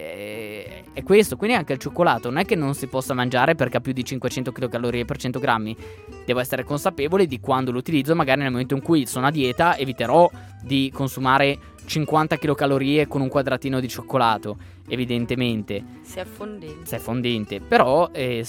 è, è questo. Quindi anche il cioccolato non è che non si possa mangiare perché ha più di cinquecento chilocalorie per cento grammi. Devo essere consapevole di quando lo utilizzo. Magari nel momento in cui sono a dieta eviterò di consumare cinquanta chilocalorie con un quadratino di cioccolato, evidentemente, Si è fondente. se è fondente. Però eh,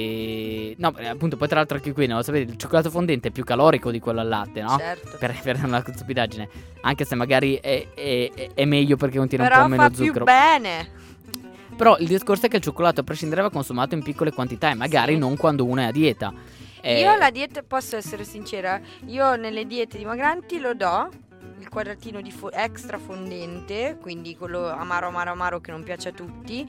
se no, eh, appunto, poi tra l'altro anche qui, no, sapete, il cioccolato fondente è più calorico di quello al latte, no? Certo. Per, per una stupidaggine, anche se magari è, è- è meglio perché contiene un Però po' meno fa più zucchero. bene. Però il discorso è che il cioccolato a prescindere va consumato in piccole quantità e magari Sì. non quando uno è a dieta. Eh, Io la dieta, posso essere sincera, io nelle diete dimagranti lo do il quadratino di fo- extra fondente, quindi quello amaro amaro amaro che non piace a tutti,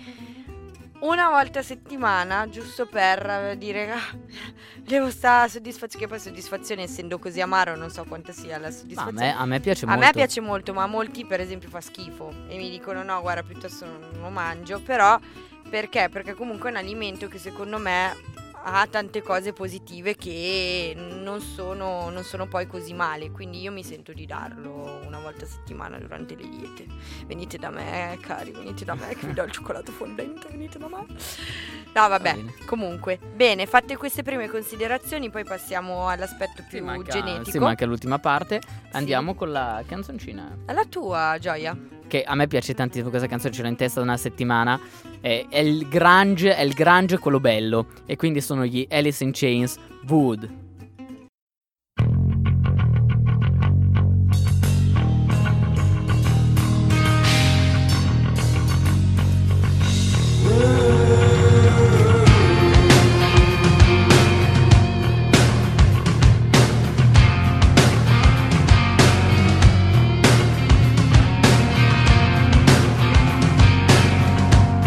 una volta a settimana, giusto per dire ah, devo stare soddisfazione, che poi soddisfazione essendo così amaro non so quanta sia la ma a, soddisfazione. me, a me piace A molto. me piace molto, ma a molti per esempio fa schifo e mi dicono no, guarda, piuttosto non lo mangio. Però perché? Perché comunque è un alimento che secondo me ha tante cose positive che non sono, non sono poi così male. Quindi io mi sento di darlo una volta a settimana durante le diete. Venite da me, cari, venite da me che vi do il cioccolato fondente, venite da me. No, Va vabbè, bene. comunque. Bene, fatte queste prime considerazioni, poi passiamo all'aspetto più Sì, manca, genetico. sì, manca l'ultima parte. Andiamo con la canzoncina. Alla tua, Gioia. Che a me piace tantissimo, questa canzone ce l'ho in testa da una settimana. È, è il grunge, è il grunge quello bello. E quindi sono gli Alice in Chains, Wood.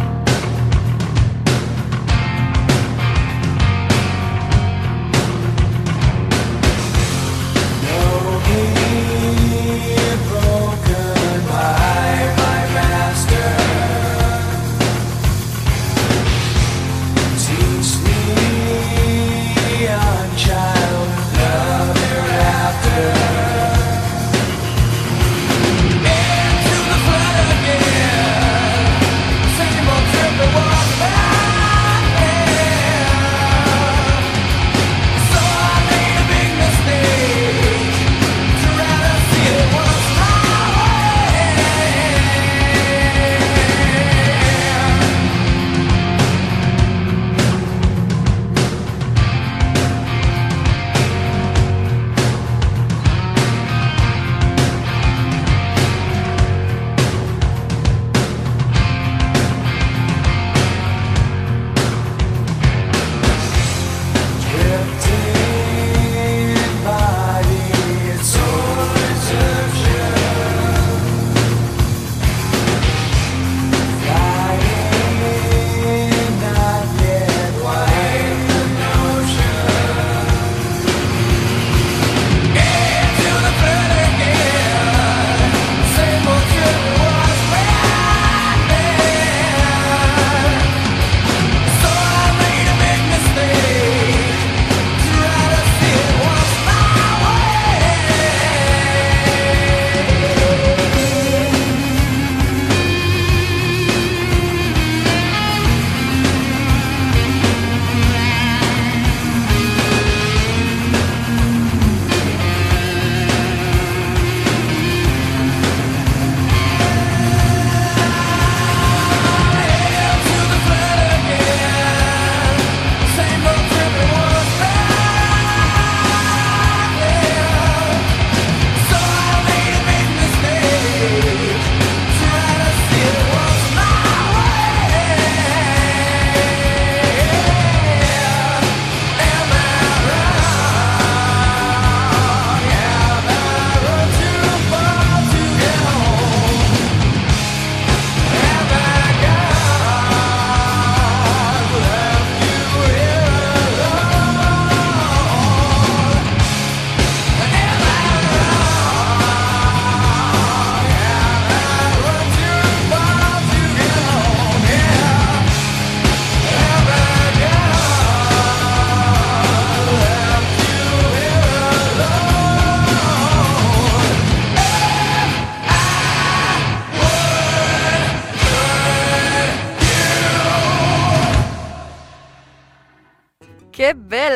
Wood.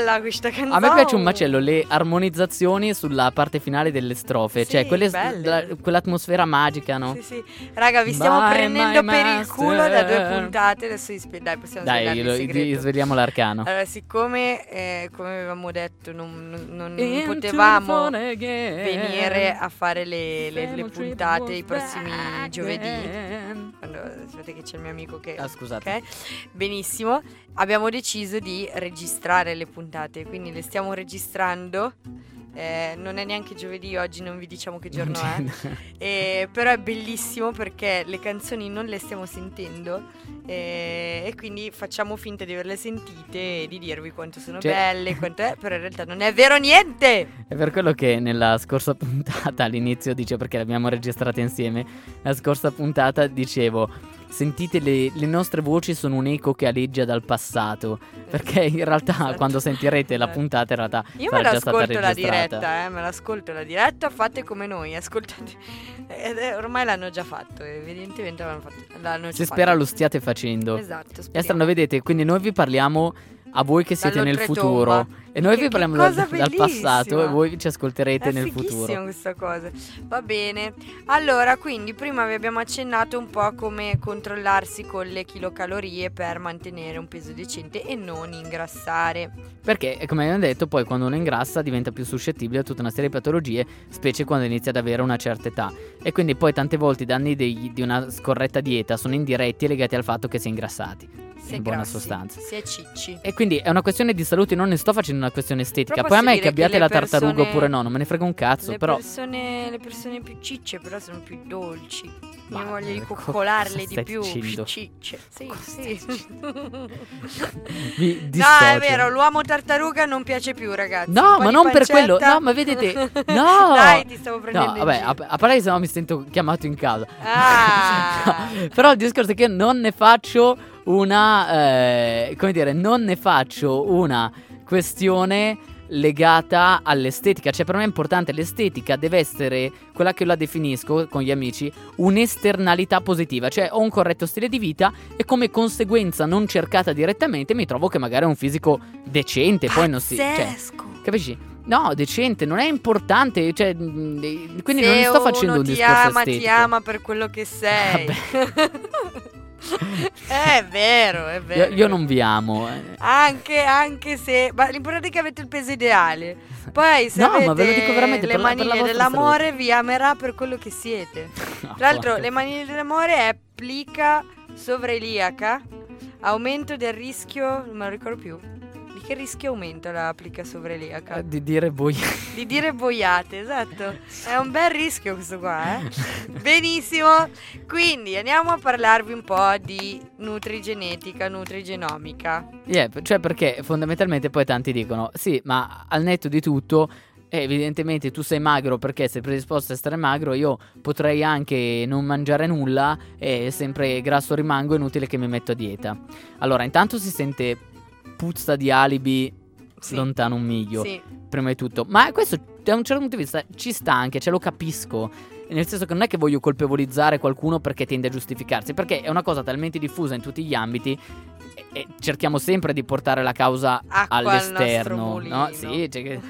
bella questa canzone. A me piace un macello le armonizzazioni sulla parte finale delle strofe, Sì, cioè quelle s- belle. della- quell'atmosfera magica, no? Sì, sì. Raga, vi stiamo Bye, prendendo my per il master. culo da due puntate. Adesso vi spe- dai, possiamo Dai, svelarvi lo- il segreto. di- sveliamo l'arcano. Allora, siccome, eh, come avevamo detto, non, non- non Into potevamo the phone again. venire a fare le, le- le Family trip puntate i was prossimi back giovedì. again. Quando, sapete che c'è il mio amico che... Ah, scusate. Ok, benissimo. Abbiamo deciso di registrare le puntate, quindi le stiamo registrando. Eh, non è neanche giovedì oggi, non vi diciamo che giorno è. Eh, però è bellissimo perché le canzoni non le stiamo sentendo, eh, e quindi facciamo finta di averle sentite e di dirvi quanto sono Cioè- belle, quanto è, però in realtà non è vero niente. È per quello che nella scorsa puntata all'inizio dice, perché l'abbiamo registrata insieme, la scorsa puntata dicevo sentite le, le nostre voci sono un eco che aleggia dal passato, perché in realtà Esatto. quando sentirete la Esatto. puntata in realtà Io sarà me già stata l'ascolto la registrata. diretta, eh, me l'ascolto la diretta, fate come noi, ascoltate. Ed è- ormai l'hanno già fatto, evidentemente l'hanno fatto. L'hanno già Si spera fatto. lo stiate facendo. Esatto, È speriamo. strano, vedete, quindi noi vi parliamo a voi che siete nel Dall'oltretomba. futuro e noi Che- vi che parliamo dal, cosa dal passato bellissima. e voi ci ascolterete È nel fighissimo futuro. questa cosa. Va bene. Allora, quindi prima vi abbiamo accennato un po' come controllarsi con le chilocalorie per mantenere un peso decente e non ingrassare. Perché, come abbiamo detto, poi quando uno ingrassa diventa più suscettibile a tutta una serie di patologie, specie quando inizia ad avere una certa età. E quindi poi tante volte i danni dei- di una scorretta dieta sono indiretti e legati al fatto che si è ingrassati. Si è in buona grassi, sostanza. si è cicci. E quindi è una questione di salute, non ne sto facendo una questione estetica. Però Poi a posso me dire che abbiate che le la tartaruga persone- oppure no, non me ne frega un cazzo, Le però persone, le persone più cicce però sono più dolci. Io Ma- voglio di co- coccolarle cosa di stai più. dicendo? Cicce. Sì, Cosa sì. mi No, dissocio. è vero, l'uomo tartaruga non piace più, ragazzi. Un No, po' ma di non per pancetta. quello. No, ma vedete. No. Dai, ti stavo prendendo No, in vabbè, giro. a, a parte che se no mi sento chiamato in casa. Ah. No, però il discorso è che io non ne faccio una, eh, come dire, non ne faccio una questione legata all'estetica. Cioè per me è importante, l'estetica deve essere quella che io la definisco con gli amici un'esternalità positiva. Cioè ho un corretto stile di vita e come conseguenza non cercata direttamente mi trovo che magari ho un fisico decente. Poi non si... Cioè, Pazzesco. capisci? No, decente, non è importante, cioè, mh, quindi Se non ne sto facendo uno un ti discorso ama, estetico. ti ama per quello che sei. È vero, è vero. Io, io non vi amo. eh. Anche, anche se. Ma l'importante è che avete il peso ideale. Poi, se No, ma avete ve lo dico veramente, le per la- per la manine vostra dell'amore, vi amerà per quello che siete. No, Tra l'altro, porca- le manine dell'amore è plica sovrailiaca, aumento del rischio. Non me lo ricordo più. Di che rischio aumenta la plica sovrailiaca? eh, di dire voi. Di dire boiate, esatto. È un bel rischio questo qua, eh. Benissimo. Quindi andiamo a parlarvi un po' di nutrigenetica, nutrigenomica. Yeah, cioè perché fondamentalmente poi tanti dicono sì, ma al netto di tutto eh, evidentemente tu sei magro perché sei predisposto a essere magro, io potrei anche non mangiare nulla e sempre grasso rimango, è inutile che mi metto a dieta. Allora intanto si sente puzza di alibi Sì. lontano un miglio, Sì. prima di tutto. Ma questo da un certo punto di vista ci sta anche, ce lo capisco. Nel senso che non è che voglio colpevolizzare qualcuno perché tende a giustificarsi, perché è una cosa talmente diffusa in tutti gli ambiti e, e cerchiamo sempre di portare la causa Acqua al all'esterno, nostro mulino. no? Sì, cioè che-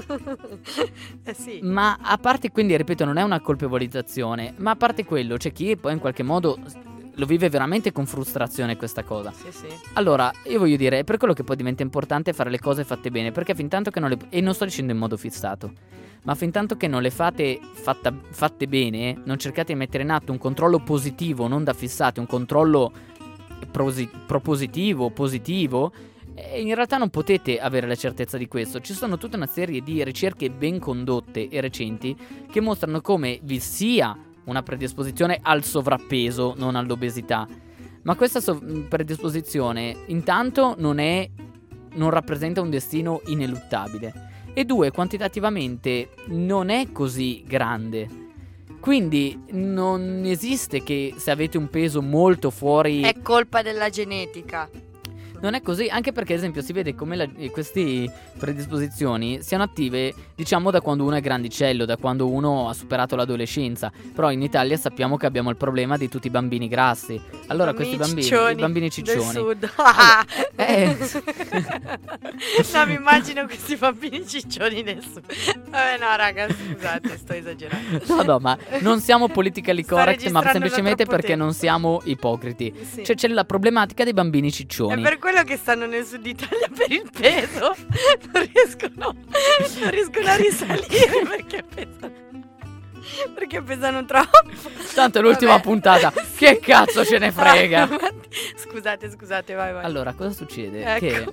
Eh sì. ma a parte, quindi ripeto, non è una colpevolizzazione, ma a parte quello, c'è chi poi in qualche modo lo vive veramente con frustrazione questa cosa. Sì, sì. Allora, io voglio dire, è per quello che poi diventa importante fare le cose fatte bene, perché fin tanto che non le... e non sto dicendo in modo fissato, ma fin tanto che non le fate fatta- fatte bene, non cercate di mettere in atto un controllo positivo, non da fissati, un controllo prosi- propositivo, positivo, eh, in realtà non potete avere la certezza di questo. Ci sono tutta una serie di ricerche ben condotte e recenti che mostrano come vi sia una predisposizione al sovrappeso, non all'obesità. Ma questa sov- predisposizione intanto non è non rappresenta un destino ineluttabile e due, quantitativamente non è così grande. Quindi non esiste che se avete un peso molto fuori È colpa della genetica. non è così, anche perché ad esempio si vede come la, queste predisposizioni siano attive, diciamo, da quando uno è grandicello, da quando uno ha superato l'adolescenza. Però in Italia sappiamo che abbiamo il problema di tutti i bambini grassi. Allora Bambini questi bambini, ciccioni i bambini ciccioni del sud. Allora, eh, No, mi immagino questi bambini ciccioni del sud. Vabbè, no, raga, scusate, sto esagerando. no no ma non siamo politically Sto correct, ma registrando da semplicemente troppo perché tempo. non siamo ipocriti. Sì. Cioè c'è la problematica dei bambini È ciccioni. per quello che stanno nel sud Italia per il peso. Non riescono, non riescono a risalire perché pesano. Perché pesano troppo. Tanto è l'ultima Vabbè. puntata. Che cazzo ce ne frega? Scusate, scusate, vai, vai. Allora, cosa succede? Ecco. Che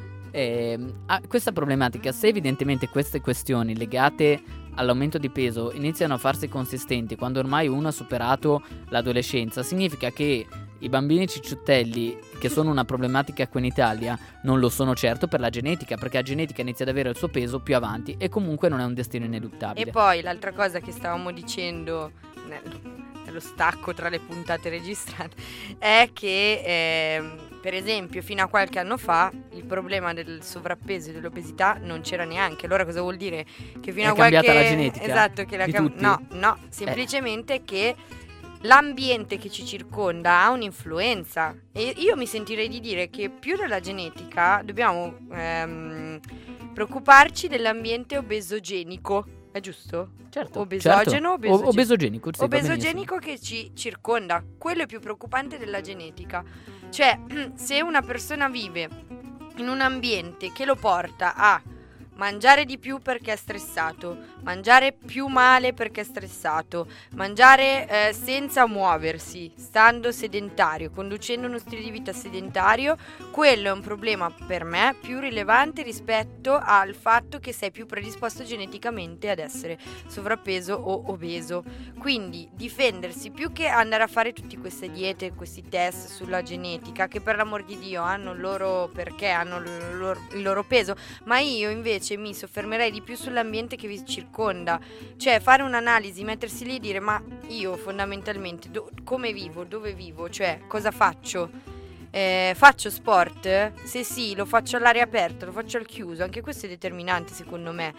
ehm, a questa problematica, se evidentemente queste questioni legate all'aumento di peso iniziano a farsi consistenti quando ormai uno ha superato l'adolescenza, significa che i bambini cicciottelli, che sono una problematica qui in Italia, non lo sono certo per la genetica, perché la genetica inizia ad avere il suo peso più avanti e comunque non è un destino ineluttabile. E poi l'altra cosa che stavamo dicendo nel- nello stacco tra le puntate registrate è che ehm, per esempio fino a qualche anno fa il problema del sovrappeso e dell'obesità non c'era neanche. Allora cosa vuol dire? Che fino È a qualche cambiata la genetica esatto, che la di cam- tutti? no, no, semplicemente che l'ambiente che ci circonda ha un'influenza e io mi sentirei di dire che più della genetica dobbiamo ehm, preoccuparci dell'ambiente obesogenico, è giusto? Certo, Obesogeno, certo. obesogen- O- obesogenico, sì, va benissimo. Obesogenico che ci circonda, quello è più preoccupante della genetica. Cioè, se una persona vive in un ambiente che lo porta a mangiare di più perché è stressato, mangiare più male perché è stressato, mangiare eh, senza muoversi, stando sedentario, conducendo uno stile di vita sedentario, quello è un problema per me più rilevante rispetto al fatto che sei più predisposto geneticamente ad essere sovrappeso o obeso. Quindi difendersi più che andare a fare tutte queste diete, questi test sulla genetica, che per l'amor di Dio hanno il loro perché, hanno il loro, il loro peso, ma io invece mi soffermerei di più sull'ambiente che vi circonda, cioè fare un'analisi, mettersi lì e dire ma io fondamentalmente do- come vivo, dove vivo, cioè cosa faccio, eh, faccio sport? Se sì, lo faccio all'aria aperta, lo faccio al chiuso, anche questo è determinante secondo me.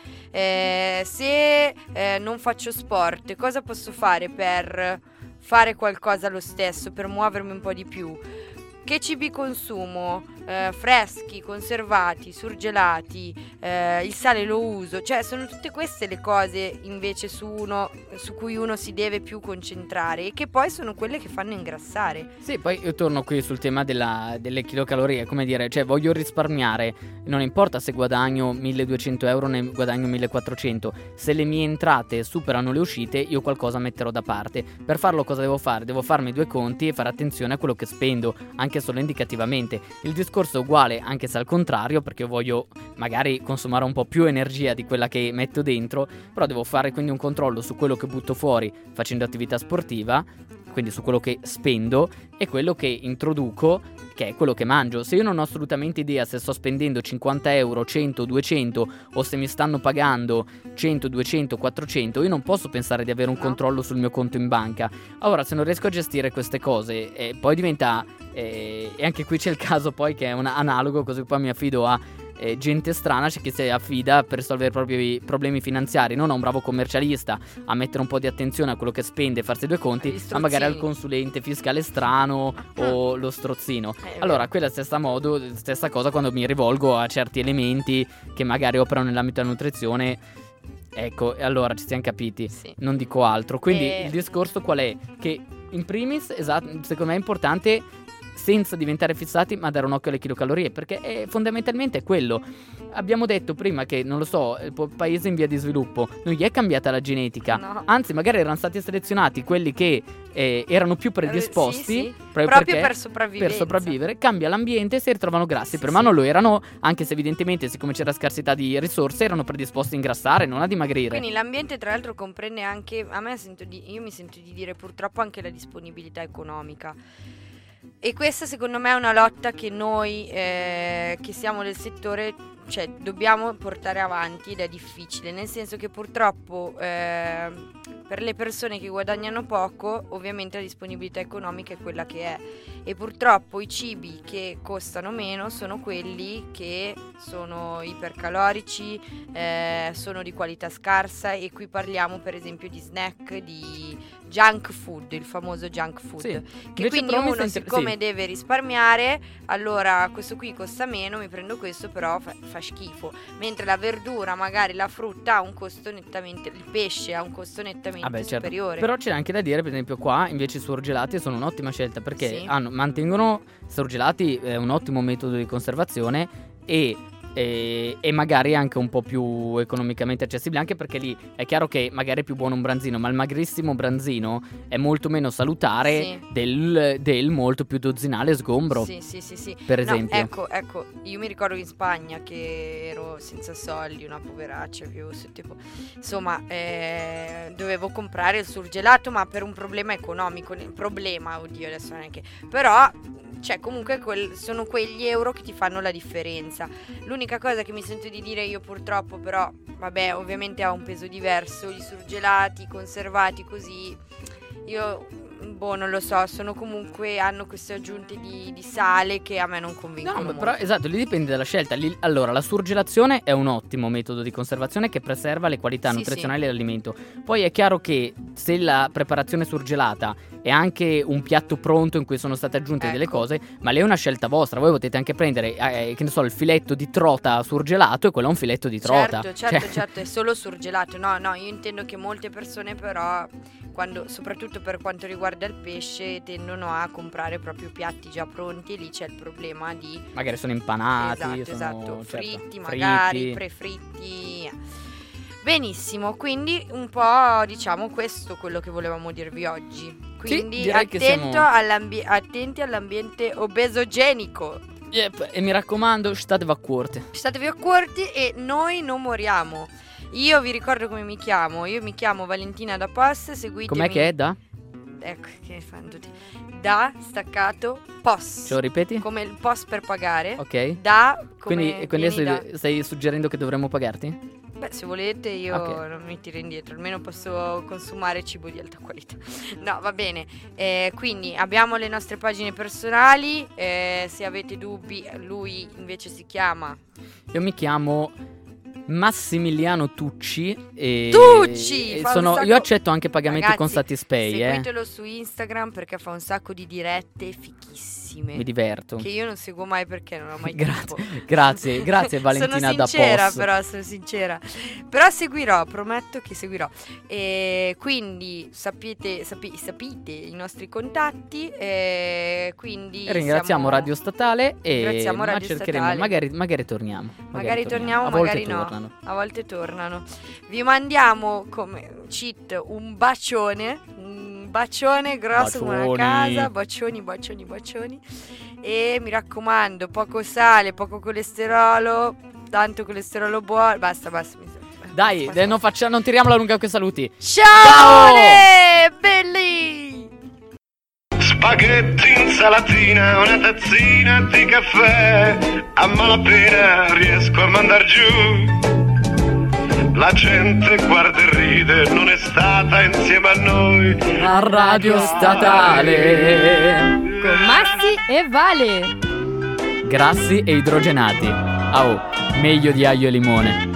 Eh, se eh, non faccio sport, cosa posso fare per fare qualcosa lo stesso, per muovermi un po' di più? Che cibi consumo? Eh, freschi, conservati, surgelati, eh, il sale lo uso, cioè sono tutte queste le cose invece su uno su cui uno si deve più concentrare e che poi sono quelle che fanno ingrassare. Sì, poi io torno qui sul tema della, delle chilocalorie, come dire, cioè voglio risparmiare, non importa se guadagno milleduecento euro, ne guadagno millequattrocento, se le mie entrate superano le uscite io qualcosa metterò da parte. Per farlo cosa devo fare? Devo farmi due conti e fare attenzione a quello che spendo, anche solo indicativamente. Il discorso è uguale anche se al contrario, perché io voglio magari consumare un po' più energia di quella che metto dentro, però devo fare quindi un controllo su quello che butto fuori facendo attività sportiva, quindi su quello che spendo e quello che introduco, che è quello che mangio. Se io non ho assolutamente idea se sto spendendo cinquanta euro, cento, duecento o se mi stanno pagando cento, duecento, quattrocento, io non posso pensare di avere un No. controllo sul mio conto in banca. Ora, se non riesco a gestire queste cose, eh, poi diventa eh, e anche qui c'è il caso poi che è un analogo, così poi mi affido a eh, gente strana, c'è chi si affida per risolvere i propri problemi finanziari, non a un bravo commercialista a mettere un po' di attenzione a quello che spende e farsi due conti, Gli ma magari al strozzini. consulente fiscale strano o lo strozzino. Eh, Allora, quella è la stessa modo, stessa cosa quando mi rivolgo a certi elementi che magari operano nell'ambito della nutrizione. Ecco, e allora ci siamo capiti, Sì. non dico altro. Quindi E- il discorso qual è? Che in primis, esatto, secondo me è importante, senza diventare fissati, ma dare un occhio alle chilocalorie, perché è, fondamentalmente è quello. Abbiamo detto prima che, non lo so, il po- paese in via di sviluppo non gli è cambiata la genetica, No. anzi magari erano stati selezionati quelli che eh, erano più predisposti Sì, sì. proprio, Proprio perché- per sopravvivenza. per sopravvivere, cambia l'ambiente e si ritrovano grassi. Sì, Prima sì. non lo erano, anche se evidentemente siccome c'era scarsità di risorse erano predisposti a ingrassare, non a dimagrire. Quindi l'ambiente tra l'altro comprende anche, a me sento di, io mi sento di dire purtroppo anche la disponibilità economica. E questa secondo me è una lotta che noi eh, che siamo del settore cioè, dobbiamo portare avanti ed è difficile, nel senso che purtroppo eh, per le persone che guadagnano poco ovviamente la disponibilità economica è quella che è, e purtroppo i cibi che costano meno sono quelli che sono ipercalorici, eh, sono di qualità scarsa, e qui parliamo per esempio di snack, di junk food, il famoso junk food, Sì. che Invece quindi però mi uno sta inter- siccome sì. deve risparmiare, allora questo qui costa meno, mi prendo questo, però fa, fa schifo, mentre la verdura, magari la frutta ha un costo nettamente, il pesce ha un costo nettamente Vabbè, certo. superiore. Però c'è anche da dire, per esempio, qua invece i surgelati sono un'ottima scelta, perché Sì. hanno, mantengono surgelati, è un ottimo metodo di conservazione, e, e, e magari anche un po' più economicamente accessibile, anche perché lì è chiaro che magari è più buono un branzino, ma il magrissimo branzino è molto meno salutare Sì. del, del molto più dozzinale sgombro, Sì, sì, sì, sì. per No, esempio. ecco, ecco, io mi ricordo in Spagna che ero senza soldi, una poveraccia, avevo su- tipo, insomma, eh, dovevo comprare il surgelato, ma per un problema economico, ne- problema, oddio, adesso non è che, però, cioè, comunque quel- sono quegli euro che ti fanno la differenza. L'unica cosa che mi sento di dire io, purtroppo, però, vabbè, ovviamente ha un peso diverso, i surgelati, i conservati, così, io, boh, non lo so, sono comunque, hanno queste aggiunte di, di sale che a me non No, convincono no, molto. però esatto, lì dipende dalla scelta. Lì- allora, la surgelazione è un ottimo metodo di conservazione che preserva le qualità Sì, nutrizionali dell'alimento. Poi è chiaro che se la preparazione surgelata è anche un piatto pronto in cui sono state aggiunte delle Ecco. cose, ma lì è una scelta vostra. Voi potete anche prendere, eh, che ne so, il filetto di trota surgelato, e quello è un filetto di trota. Certo, certo, Cioè, certo, è solo surgelato. No, no, io intendo che molte persone però, quando, soprattutto per quanto riguarda il pesce, tendono a comprare proprio piatti già pronti, e lì c'è il problema di magari sono impanati, esatto, sono, esatto, certo, fritti magari, fritti. prefritti. Benissimo, quindi un po', diciamo, questo quello che volevamo dirvi oggi. Quindi direi che attento siamo- all'ambi- attenti all'ambiente obesogenico. Yep, e mi raccomando, state accorti. Statevi accorti e noi non moriamo. Io vi ricordo come mi chiamo. Io mi chiamo Valentina da Post. Seguitemi. Com'è che è da? Ecco che fanno tutti. Da staccato Post. Ce lo ripeti? Come il post per pagare. Ok. Da come Quindi, quindi vieni adesso da- stai suggerendo che dovremmo pagarti? Beh, se volete io Ok. non mi tiro indietro, almeno posso consumare cibo di alta qualità. No, va bene. Eh, quindi abbiamo le nostre pagine personali. Eh, se avete dubbi, lui invece si chiama Io mi chiamo Massimiliano Tucci e Tucci! e Fa un sono- sacco- io accetto anche pagamenti Ragazzi, con Satispay, eh. seguitelo su Instagram perché fa un sacco di dirette fichissime. Mi diverto. Che io non seguo mai perché non ho mai Grazie, tempo. grazie, grazie Valentina da Sono sincera, Post. però sono sincera. Però seguirò, prometto che seguirò. E quindi sapete, sapi- sapete i nostri contatti. E quindi E ringraziamo siamo- Radio Statale e Ringraziamo ma Radio cercheremo, Statale. magari, magari torniamo. Magari torniamo, A volte magari no. tornano. A volte tornano. Vi mandiamo come cheat un bacione. Un bacione grosso come una Bacioni. casa. Bacioni, bacioni, bacioni. E mi raccomando, poco sale, poco colesterolo. Tanto colesterolo buono. Basta, basta. mi- Dai, basta, eh, non, faccia- non tiriamola lunga con quei saluti. Ciao, Ciao! le belli! Spaghetti, insalatina, una tazzina di caffè, a malapena riesco a mandar giù. La gente guarda e ride, non è stata insieme a noi. A Radio Statale. Con Massi e Vale. Grassi e idrogenati. Ah, oh, meglio di aglio e limone.